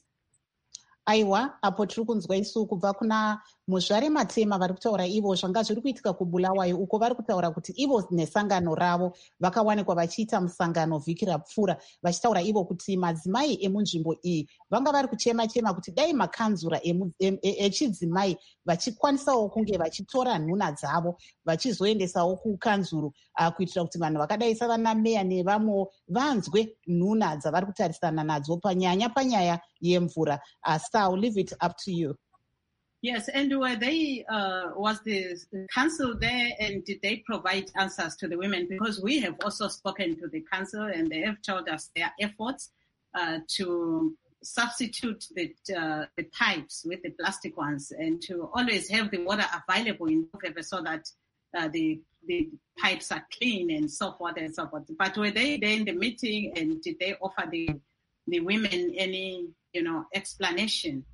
Aiwa, apo tiri kunzwa isu kubva kuna muzvare Matema vari kutaura ivo zvanga zviri kuitika kuBulawayo, uko vari kutaura kuti ivo nesangano ravo vakawanikwa vachiita musangano vhiki rapfuura, vachitaura ivo kuti madzimai emunzvimbo iyi vanga vari kuchema-chema kuti dai makanzura echidzimai vachikwanisawo kunge vachitora nhuna dzavo vachizoendesawo kukanzuru uh, kuitira kuti vanhu vakadai savana meya nevamwe vanzwe nhuna dzavari kutarisana nadzo panyanya panyaya yemvura. Uh, so I'll leave it up to you. Yes, and were they, uh, was the council there, and did they provide answers to the women? Because we have also spoken to the council and they have told us their efforts uh, to substitute the, uh, the pipes with the plastic ones and to always have the water available in Luveve so that uh, the, the pipes are clean and so forth and so forth. But were they there in the meeting, and did they offer the, the women any, you know, explanation?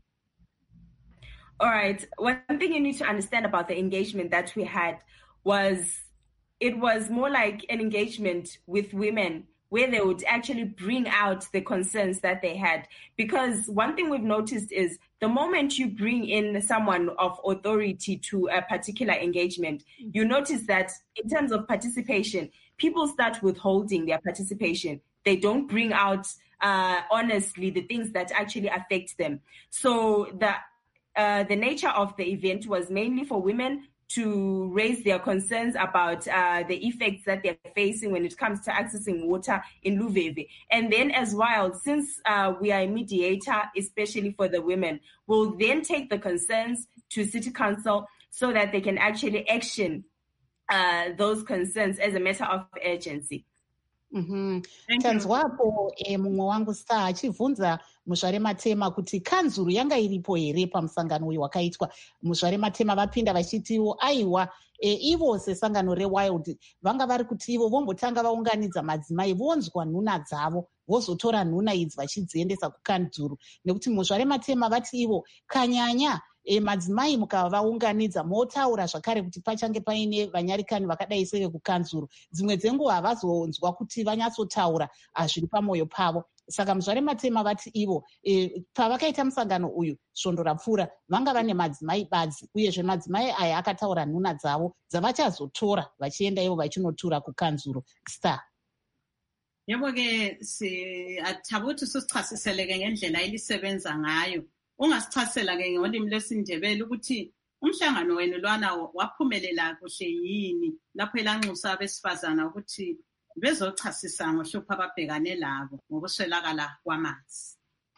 All right. One thing you need to understand about the engagement that we had was it was more like an engagement with women where they would actually bring out the concerns that they had. Because one thing we've noticed is the moment you bring in someone of authority to a particular engagement, you notice that in terms of participation, people start withholding their participation. They don't bring out, uh, honestly, the things that actually affect them. So the Uh, the nature of the event was mainly for women to raise their concerns about uh, the effects that they're facing when it comes to accessing water in Luveve. And then as well, since uh, we are a mediator, especially for the women, we'll then take the concerns to City Council so that they can actually action uh, those concerns as a matter of urgency. Mm-hmm. Tanzwapo e mumwe wangu Star achivhunza muzvare Matema kuti kanzuru yanga iripo here pamusangano uyu wakaitwa. Muzvare Matema vapinda vachitiwo aiwa e, ivo sesangano reWild vanga vari kuti ivo vombotanga vaunganidza madzimai vonzwa nhuna dzavo vozotora nhuna idzi vachidziendesa kukanzuru, nekuti muzvare Matema vati ivo kanyanya E, madzimai mukavaunganidza motaura zvakare kuti pachange paine vanyarikani vakadai sevekukanzuru, dzimwe dzenguva havazonzwa kuti vanyatsotaura zviri pamwoyo pavo. Saka muzvare Matema vati ivo e, pavakaita musangano uyu svondo rapfuura vanga vane madzimai badzi, uyezve madzimai aya akataura nhuna dzavo dzavachazotora vachienda ivo vachinotura kukanzuru. Star. Yebo ke sithabuthi sisichasiseleke ngendlela elisebenza ngayo. Ungasichasela ke ngolimi lwesindebele ukuthi umhlangano wenu lwana waphumelela kuhle yini lapho elanxusa abesifazana ukuthi bezochasisa ngohlupho ababhekane labo ngokuswelakala kwamanzi.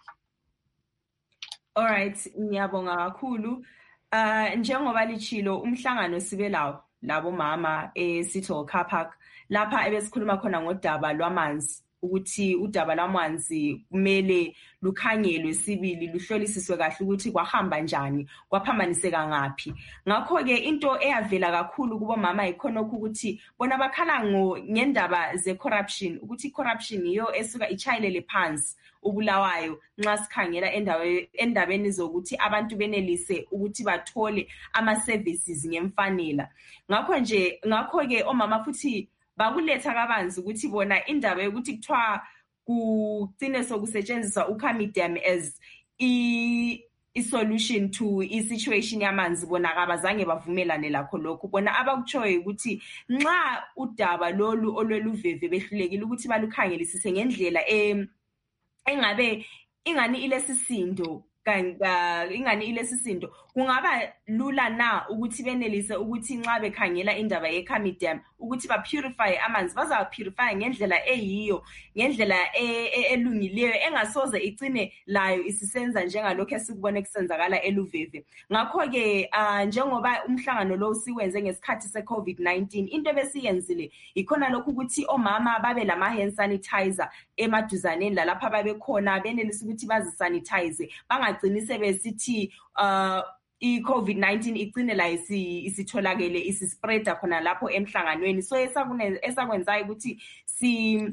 All right, ngiyabonga kakhulu. Uh njengoba lichilo umhlangano sibe lawo labo mama eSitho Car Park lapha ebesikhuluma khona ngodaba lwamanzi ukuthi udaba lwamanzi kumele lukhangelwe sibili luhlolisiswe kahle ukuthi kwahamba njani kwaphambaniseka ngaphi. Ngakho ke into eyavela kakhulu kubo mama ikhonokho ukuthi bona bakhala ngendaba ze corruption ukuthi corruption iyo esuka ichayelele phansi ubulawayo nxa sikhangela endawe endabeni zokuthi abantu benelise ukuthi bathole ama services ngemfanela. Ngakho nje ngakho ke omama futhi bakuletha kabanzi ukuthi bona indaba yokuthi kuthiwa kugcine sokusetshenziswa uCamidam as i i-solution to i-situation yamanzi bona kabazange bavumelane lakho lokho. Bona abakutshoyo ukuthi nxa udaba lolu olweluveve behlulekile ukuthi balukhangelisise ngendlela e engabe ingani ilesisindo kanga ingani ilesisindo kungaba lula na ukuthi benelise ukuthi nxa bekhangela indaba yeCamidam ukuthi ba purify amanzi baza purify ngendlela eyiyo ngendlela elungileyo engasoze igcine layo isisenza njengalokho esikubone kusenzakala eluveve. Ngakho ke njengoba umhlangano lo siwenze ngesikhathi seCovid nineteen into besiyenzile ikhona lokho ukuthi omama babe lama hand sanitizer emaduzaneni lalapha babe khona benelise ukuthi bazisanitize bangagcini sebesithi uh i-COVID nineteen igcine la isitholakele isispreada khona lapho emhlanganweni. So esakune esakwenzayo ukuthi si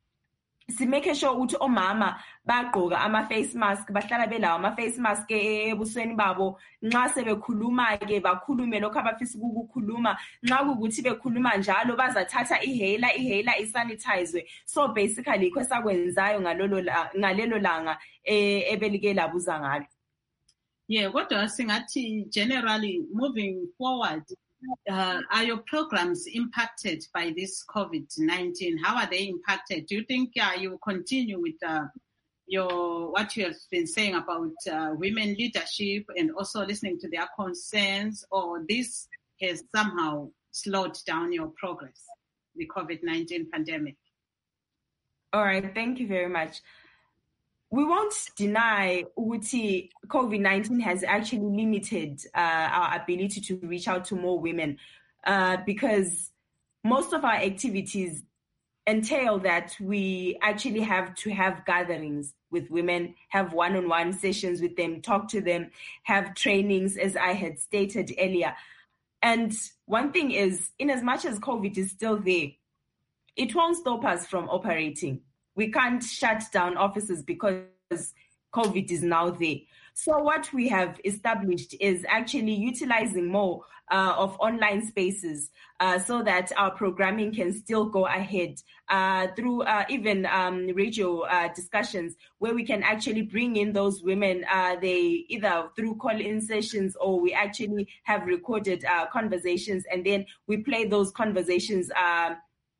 si make sure ukuthi omama bagqoka ama face mask bahlala belawo ama face mask ebusweni babo nxa sebekhuluma ke bakhulume lokho abafisa ukukhuluma nxa ukuthi bekhuluma njalo bazathatha ihela ihela isanitize. So basically kwesakwenzayo ngalolo ngalelo langa ebelike labuza ngalo. Yeah, kodwa singathi generally moving forward, uh, are your programs impacted by this COVID nineteen? How are they impacted? Do you think uh, you will continue with uh, your what you have been saying about uh, women leadership and also listening to their concerns, or this has somehow slowed down your progress, the COVID nineteen pandemic? All right, thank you very much. We won't deny ukuthi COVID nineteen has actually limited uh, our ability to reach out to more women uh, because most of our activities entail that we actually have to have gatherings with women, have one-on-one sessions with them, talk to them, have trainings, as I had stated earlier. And one thing is, in as much as COVID is still there, it won't stop us from operating. We can't shut down offices because COVID is now there. So what we have established is actually utilizing more uh, of online spaces uh, so that our programming can still go ahead uh, through uh, even um, radio uh, discussions where we can actually bring in those women, uh, they either through call-in sessions or we actually have recorded uh, conversations and then we play those conversations uh,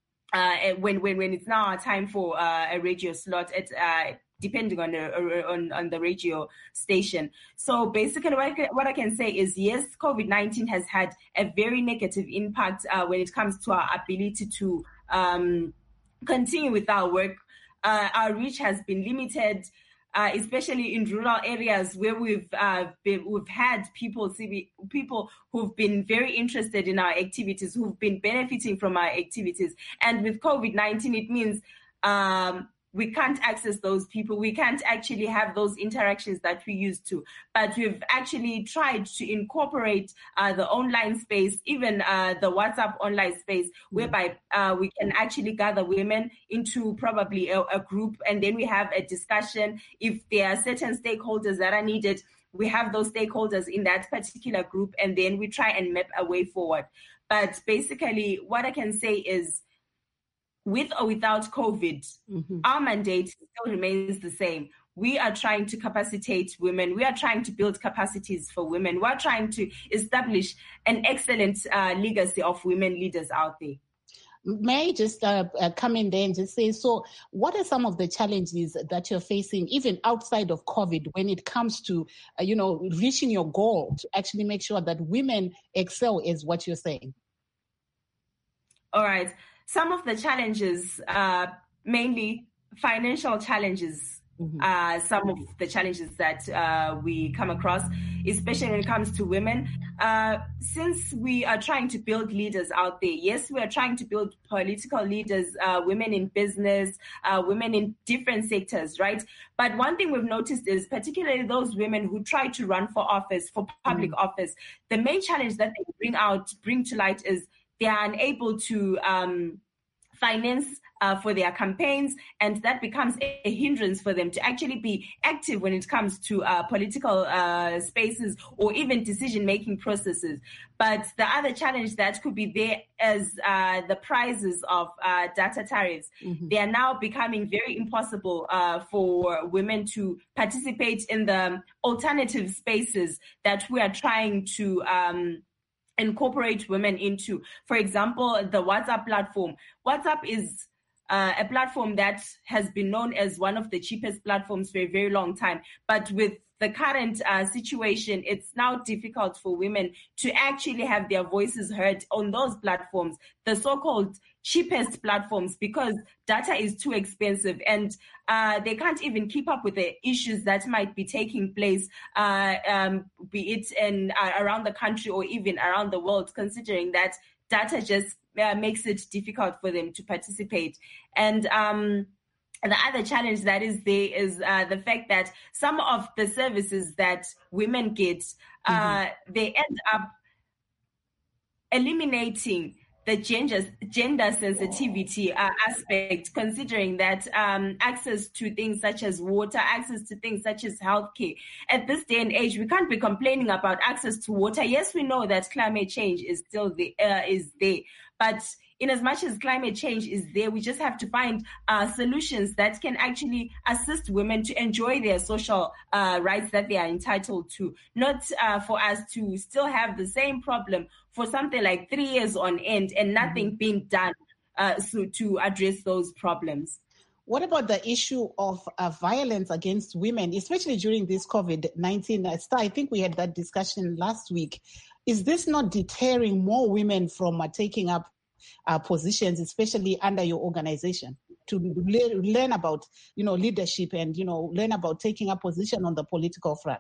Uh, when when when it's now our time for uh, a radio slot, at uh, depending on the on on the radio station. So basically, what I can, what I can say is yes, COVID nineteen has had a very negative impact uh, when it comes to our ability to um, continue with our work. Uh, our reach has been limited. Uh, especially in rural areas where we've uh, been, we've had people see people who've been very interested in our activities, who've been benefiting from our activities. And with COVID nineteen, it means um, we can't access those people. We can't actually have those interactions that we used to. But we've actually tried to incorporate uh, the online space, even uh, the WhatsApp online space, whereby uh, we can actually gather women into probably a, a group, and then we have a discussion. If there are certain stakeholders that are needed, we have those stakeholders in that particular group, and then we try and map a way forward. But basically, what I can say is, with or without COVID, mm-hmm. our mandate still remains the same. We are trying to capacitate women. We are trying to build capacities for women. We are trying to establish an excellent uh, legacy of women leaders out there. May I just uh, uh, come in there and just say, so what are some of the challenges that you're facing, even outside of COVID, when it comes to, uh, you know, reaching your goal to actually make sure that women excel is what you're saying? All right. Some of the challenges, uh, mainly financial challenges, Mm-hmm. Uh, some of the challenges that uh, we come across, especially when it comes to women. Uh, since we are trying to build leaders out there, yes, we are trying to build political leaders, uh, women in business, uh, women in different sectors, right? But one thing we've noticed is particularly those women who try to run for office, for public mm. office, the main challenge that they bring out, bring to light is they are unable to um, finance Uh, for their campaigns, and that becomes a, a hindrance for them to actually be active when it comes to uh, political uh, spaces or even decision-making processes. But the other challenge that could be there is uh, the prices of uh, data tariffs. Mm-hmm. They are now becoming very impossible uh, for women to participate in the alternative spaces that we are trying to um, incorporate women into. For example, the WhatsApp platform. WhatsApp is Uh, a platform that has been known as one of the cheapest platforms for a very long time. But with the current uh, situation, it's now difficult for women to actually have their voices heard on those platforms, the so-called cheapest platforms, because data is too expensive and uh, they can't even keep up with the issues that might be taking place, uh, um, be it in, uh, around the country or even around the world, considering that data just Uh, makes it difficult for them to participate. And um, the other challenge that is there is uh, the fact that some of the services that women get, uh, mm-hmm. they end up eliminating the gender, gender sensitivity uh, aspect, considering that um, access to things such as water, access to things such as healthcare. At this day and age, we can't be complaining about access to water. Yes, we know that climate change is still the, uh, is there. But in as much as climate change is there, we just have to find uh, solutions that can actually assist women to enjoy their social uh, rights that they are entitled to, not uh, for us to still have the same problem for something like three years on end and nothing mm-hmm. being done uh, so to address those problems. What about the issue of uh, violence against women, especially during this COVID nineteen? I think we had that discussion last week. Is this not deterring more women from uh, taking up uh, positions, especially under your organization, to le- learn about, you know, leadership and, you know, learn about taking a position on the political front?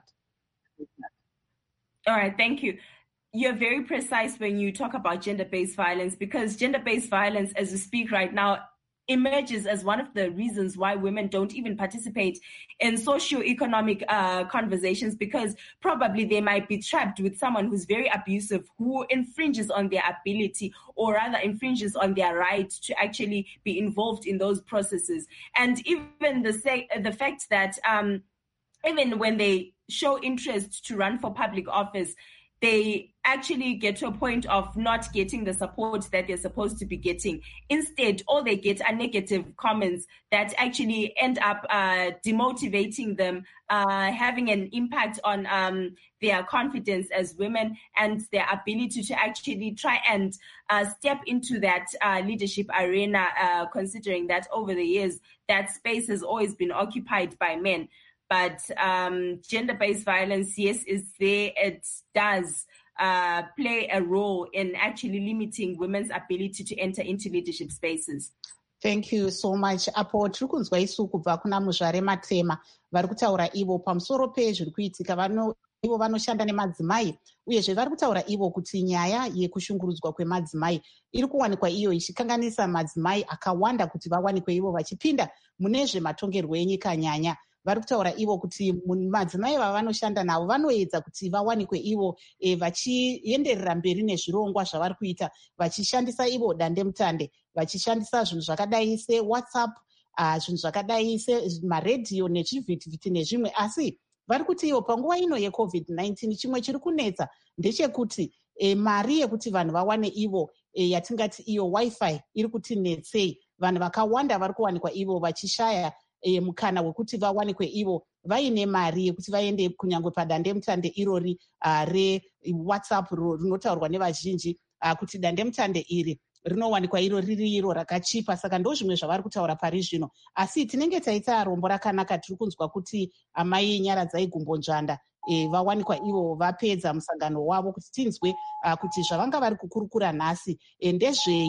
All right, thank you. You're very precise when you talk about gender-based violence, because gender-based violence, as we speak right now, emerges as one of the reasons why women don't even participate in socio-economic uh, conversations, because probably they might be trapped with someone who's very abusive, who infringes on their ability or rather infringes on their right to actually be involved in those processes. And even the, say, the fact that um, even when they show interest to run for public office, they actually get to a point of not getting the support that they're supposed to be getting. Instead, all they get are negative comments that actually end up uh, demotivating them, uh, having an impact on um, their confidence as women and their ability to actually try and uh, step into that uh, leadership arena, uh, considering that over the years, that space has always been occupied by men. But um, gender-based violence, yes, is there. It does uh, play a role in actually limiting women's ability to enter into leadership spaces. Thank you so much. Apo tiri kunzwa isu kubva kuna Muzvare Matema vari kutaura ivo pamusoro pezviri kuitika. Ivo vanoshanda nemadzimai uyezve vari kutaura ivo kuti nyaya yekushungurudzwa kwemadzimai iri kuwanikwa iyo ichikanganisa madzimai akawanda kuti vawanikwe ivo vachipinda mune zvematongerwo enyika nyanya. Vari kutaura ivo kuti madzimai vavanoshanda navo vanoedza kuti vawanikwe ivo e, vachienderera mberi nezvirongwa zvavari kuita, vachishandisa ivo dandemutande, vachishandisa zvinhu zvakadai seWhatsApp, uh, zvinhu zvakadai semaredhiyo nechivhitivhiti nezvimwe. Asi vari kuti ivo panguva ino yecovid nineteen chimwe chiri kunetsa ndechekuti e, mari yekuti vanhu vawane ivo e, yatingati iyo wifi iri kuti netsei. Vanhu vakawanda vari kuwanikwa ivo vachishaya E, mukana wekuti vawanikwe ivo vaine mari yekuti vaende kunyangwe padandemutande irori uh, reWhatsApp rinotaurwa nevazhinji uh, kuti dandemutande iri rinowanikwa iro riri iro rakachipa. Saka ndo zvimwe zvavari kutaura pari zvino. Asi tinenge taita rombo rakanaka. Tiri kunzwa kuti amai Nyaradzai Gumbonzvanda e, vawanikwa ivo vapedza musangano wavo, kuti tinzwe uh, kuti zvavanga vari kukurukura nhasi e, ndezvei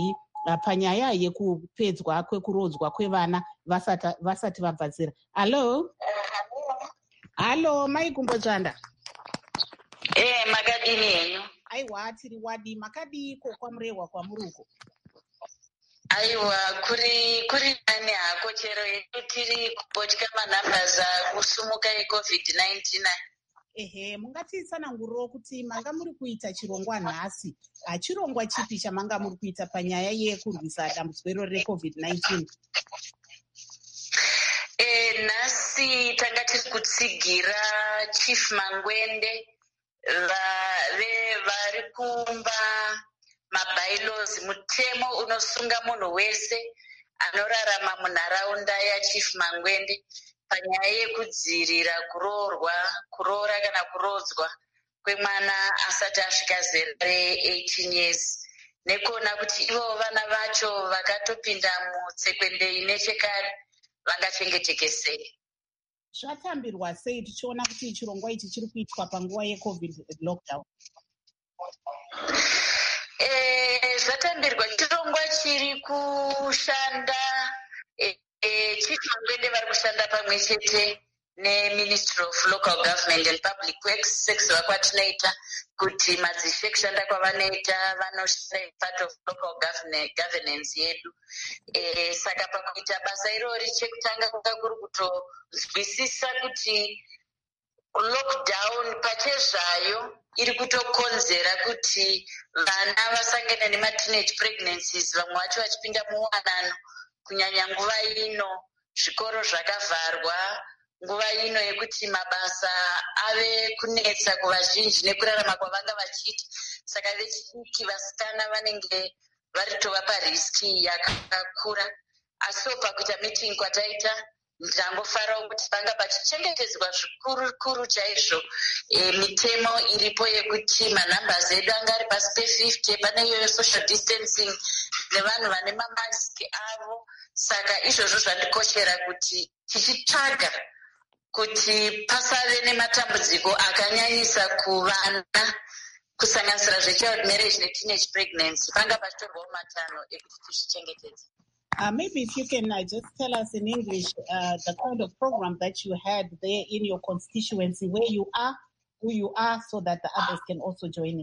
uh, panyaya yekupedzwa kwekurodzwa kwevana vasati vasati vabva zera. Hello? Hello, Maikumbotsvanda. Eh, makadini henyu? Aiwa, tiri wadi. Makadiko kwamurehwa kwamuruko? Aiwa, kuri kuri nani hako chero yedu tiri kubotya manambers kusumuka ecovid nineteen. Ehe, mungatitsanangurirawo kuti manga muri kuita chirongwa nhasi. Chirongwa chipi chamanga muri kuita panyaya yekurwisa dambudziko recovid nineteen? Eh, nhasi tanga tiri kutsigira Chief Mangwende vari kumba mabylaws, mutemo unosunga munhu wese anorarama munharaunda yaChief Mangwende panyaya yekudzivirira kuroorwa kuroora kana kurodzwa kwemwana asati asvika zera re-eighteen years, nekuona kuti ivo vana vacho vakatopinda mutsekwendei nechekare vangachengeteke sei. Zvatambirwa sei tichiona kuti chirongwa ichi chiri kuitwa panguva yecovid lockdown? Eh, zvatambirwa chirongwa chiri kushanda. Eh, eh, Chief Mangwende vari kushanda pamwe chete neMinistry of Local Government and Public Works, sexiva kwatinoita kuti madzishe kushanda kwavanoita vanoshaira part of local governance yedu. Eh, saka pakuita basa irori chekutanga kunga kuri kutozwisisa kuti lockdown pachezvayo iri kutokonzera kuti vana vasangane nemateenage pregnancies, vamwe vacho vachipinda muwanano, kunyanya nguva ino zvikoro zvakavharwa, nguva ino yekuti mabasa ave kunetsa kuvazhinji nekurarama kwavanga vachiita. Saka vechidiki vasikana vanenge varitova pariski yakakura. Asi pakuita meeting kwataita ndangofarawo kuti panga pachichengetedzwa zvikuru kuru chaizvo e, mitemo iripo yekuti manambers edu anga ari pasi pe-fifty, pane iyoyo social distancing nevanhu vane mamaski avo. Saka izvozvo zvandikoshera kuti tichitsvaga kuti pasave nematambudziko akanyanyisa kuvana kusanganisira zvechild marriage neteenage pregnancy, panga pachitorwawo matanho ekuti tizvichengetedze. Uh, maybe if you can uh, just tell us in English uh, the kind of program that you had there in your constituency, where you are, who you are, so that the others can also join in.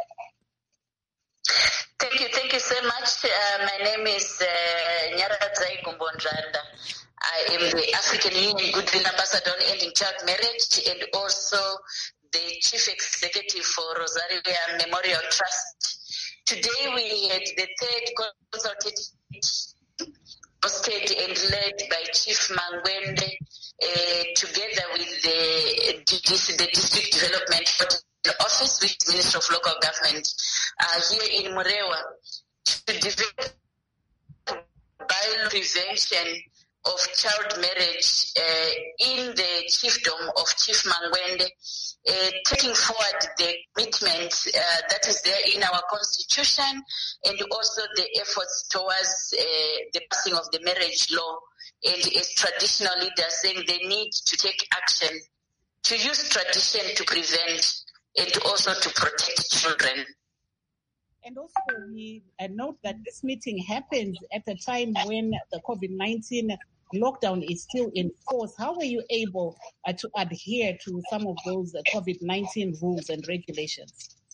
Thank you, thank you so much. Uh, my name is uh, Nyaradzai Gumbonjanda. I am the African Union Goodwill Ambassador on Ending Child Marriage and also the Chief Executive for Rosario Memorial Trust. Today we had the third consultative hosted and led by Chief Mangwende uh, together with the, the District Development Office with the Ministry of Local Government uh, here in Murewa to develop bioprevention of child marriage uh, in the chiefdom of Chief Mangwende, uh, taking forward the commitment uh, that is there in our constitution and also the efforts towards uh, the passing of the marriage law, and as traditional leaders saying they need to take action to use tradition to prevent and also to protect children. And also we uh, note that this meeting happens at a time when the COVID nineteen lockdown is still in force. How were you able uh, to adhere to some of those uh, COVID nineteen rules and regulations?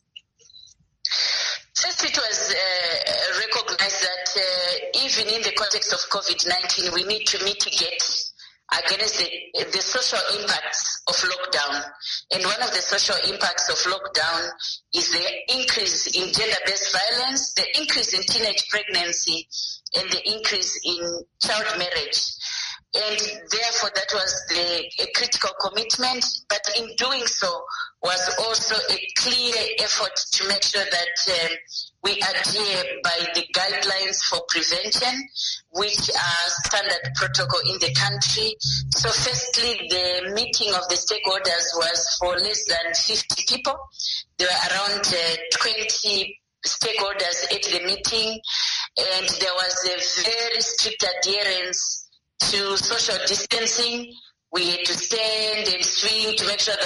First, it was uh, recognized that uh, even in the context of COVID nineteen, we need to mitigate against the, the social impacts of lockdown. And one of the social impacts of lockdown is the increase in gender-based violence, the increase in teenage pregnancy, and the increase in child marriage. And therefore, that was the, a critical commitment, but in doing so was also a clear effort to make sure that um, we adhere by the guidelines for prevention, which are standard protocol in the country. So firstly, the meeting of the stakeholders was for less than fifty people. There were around uh, twenty stakeholders at the meeting, and there was a very strict adherence to social distancing. we had to stand and swing to make sure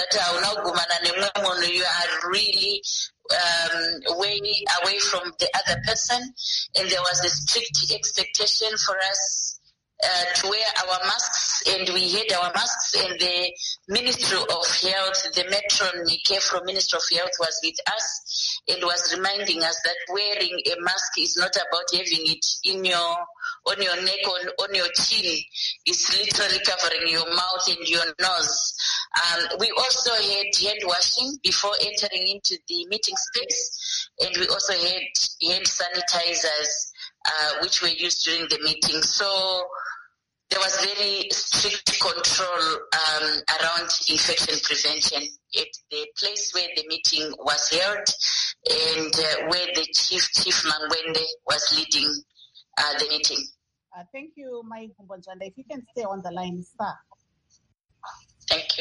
that you are really um, way away from the other person. And there was a strict expectation for us Uh, to wear our masks, and we had our masks, and the Ministry of Health, the matron Nike from Ministry of Health was with us and was reminding us that wearing a mask is not about having it in your, on your neck, on, on your chin. It's literally covering your mouth and your nose. Um, we also had hand washing before entering into the meeting space, and we also had hand sanitizers, uh, which were used during the meeting. So there was very strict control um, around infection prevention at the place where the meeting was held and uh, where the chief, Chief Mangwende, was leading uh, the meeting. Uh, thank you, Mai Gumbonjanda. If you can stay on the line, sir. Thank you.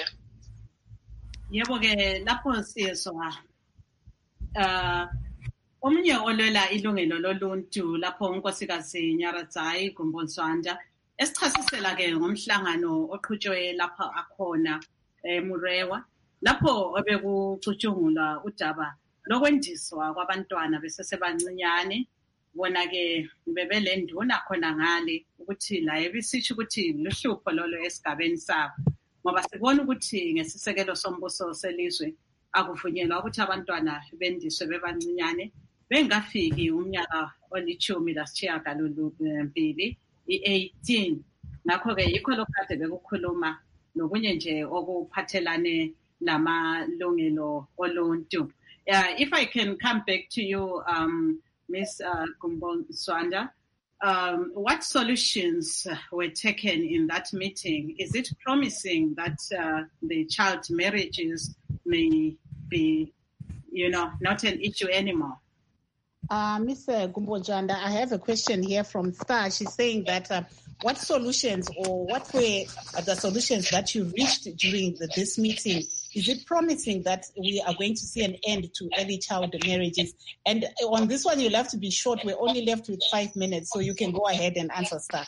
Yebo ke lapho siyezwa uh omnye olwela ilungelo loluntu lapho unkosikazi Nyaradzai Gumbonjanda esichasisela ke ngomhlangano oqhutshwe lapha akhona eMurewa lapho obekucutshungulwa udaba lokwendiswa kwabantwana besesebancinyane bona ke bebelenduna khona ngale ukuthi la ebisithi ukuthi luhlupho lolo esigabeni sabo ngoba sibona ukuthi ngesisekelo sombuso selizwe akuvunyelwa ukuthi abantwana bendiswe bebancinyane bengafiki umnyaka olichumi lasitshiyagalolunye i-eighteen. Ngakho-ke yikho lokho kade bekukhuluma nokunye nje okuphathelane lamalungelo oluntu. Uh, if I can come back to you, um, Miz Uh, Gumbonjanda, um, what solutions were taken in that meeting? Is it promising that uh, the child marriages may be, you know, not an issue anymore? Uh, Miz Gumbonjanda, I have a question here from Star. She's saying that uh, what solutions or what were the solutions that you reached during the, this meeting? Is it promising that we are going to see an end to early child marriages? And on this one, you'll have to be short. We're only left with five minutes, so you can go ahead and answer, Star.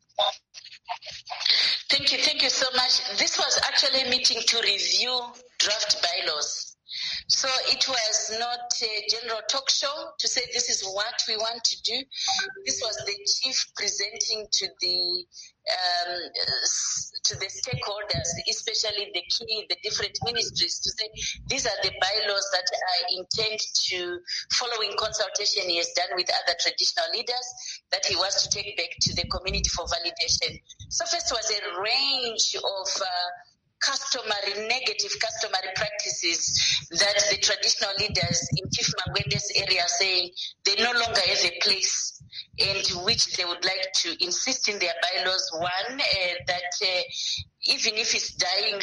Thank you. Thank you so much. This was actually a meeting to review draft bylaws. So it was not a general talk show to say this is what we want to do. This was the chief presenting to the um, to the stakeholders, especially the key, the different ministries, to say these are the bylaws that I intend to, following consultation he has done with other traditional leaders, that he was to take back to the community for validation. So first was a range of uh, customary, negative customary practices that the traditional leaders in Chief Mangwende's area saying they no longer have a place, and which they would like to insist in their bylaws. One, uh, that uh, even if it's dying,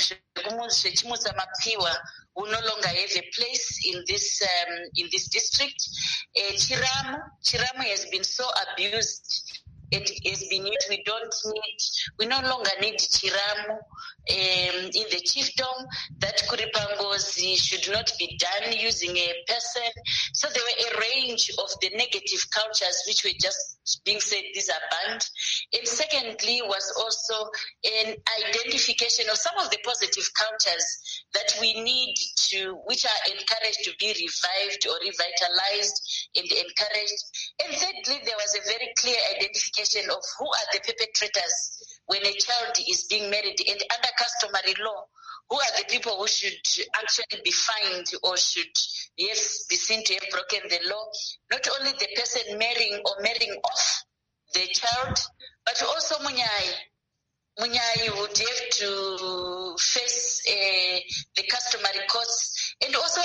will no longer have a place in this um, in this district. Uh, Chiramu, Chiramu has been so abused. It has been used. We don't need, we no longer need Chiramu um, in the chiefdom. That Kuripangozi should not be done using a person. So there were a range of the negative cultures which were just being said these are banned. And secondly was also an identification of some of the positive cultures that we need to, which are encouraged to be revived or revitalized and encouraged. And thirdly, there was a very clear identification of who are the perpetrators when a child is being married, and under customary law, who are the people who should actually be fined or should, yes, be seen to have broken the law. Not only the person marrying or marrying off the child, but also Munyai. Munyai would have to face uh, the customary costs. And also,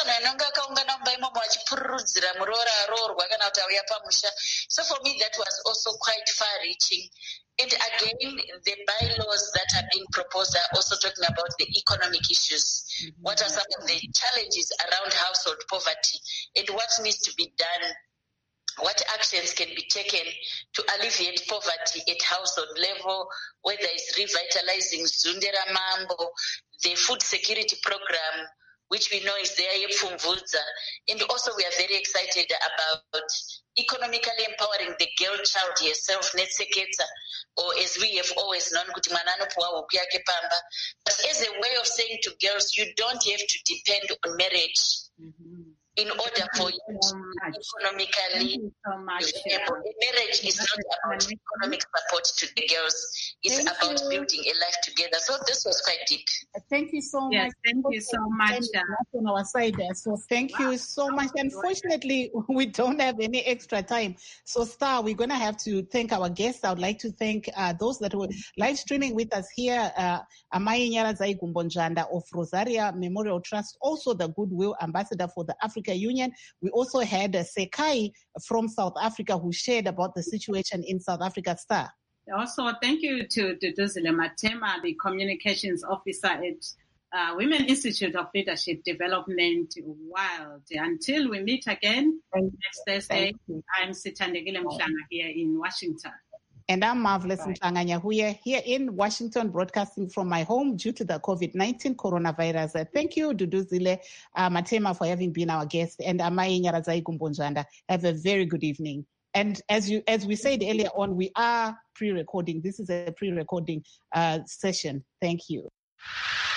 so for me, that was also quite far-reaching. And again, the bylaws that are being proposed are also talking about the economic issues. Mm-hmm. What are some of the challenges around household poverty, and what needs to be done? What actions can be taken to alleviate poverty at household level, whether it's revitalizing Zundera Mambo, the food security program, which we know is there, Yepfumvudza. And also we are very excited about economically empowering the girl child herself, Netseketsa, or as we have always known, but as a way of saying to girls, you don't have to depend on marriage. Mm-hmm. In order for you to economically, so much. Marriage is not about economic support to the girls. It's Thank about you. building a life together. So this was quite deep. Thank you so Yes, much. thank you so much. On our side there. So thank Wow. you so much. Unfortunately, we don't have any extra time. So Star, we're going to have to thank our guests. I would like to thank uh, those that were live streaming with us here. Uh, Amai Nyaradzayi Gumbonjanda of Rosaria Memorial Trust, also the Goodwill Ambassador for the Africa Union. We also had uh, Sekai from South Africa who shared about the situation in South Africa. Star. Also, thank you to Duduzile Matema, the Communications Officer at uh, Women Institute of Leadership Development, WILD. Until we meet again next Thursday, I'm Sithandegile Mhlanga here in Washington. And I'm Marvelous Mhlanga Nyahuye here in Washington, broadcasting from my home due to the COVID nineteen coronavirus. Uh, thank you, Duduzile uh, Matema, for having been our guest. And Amai Nyaradzayi Gumbonjanda. Have a very good evening. And as you, as we said earlier on, we are pre-recording. This is a pre-recording uh, session. Thank you.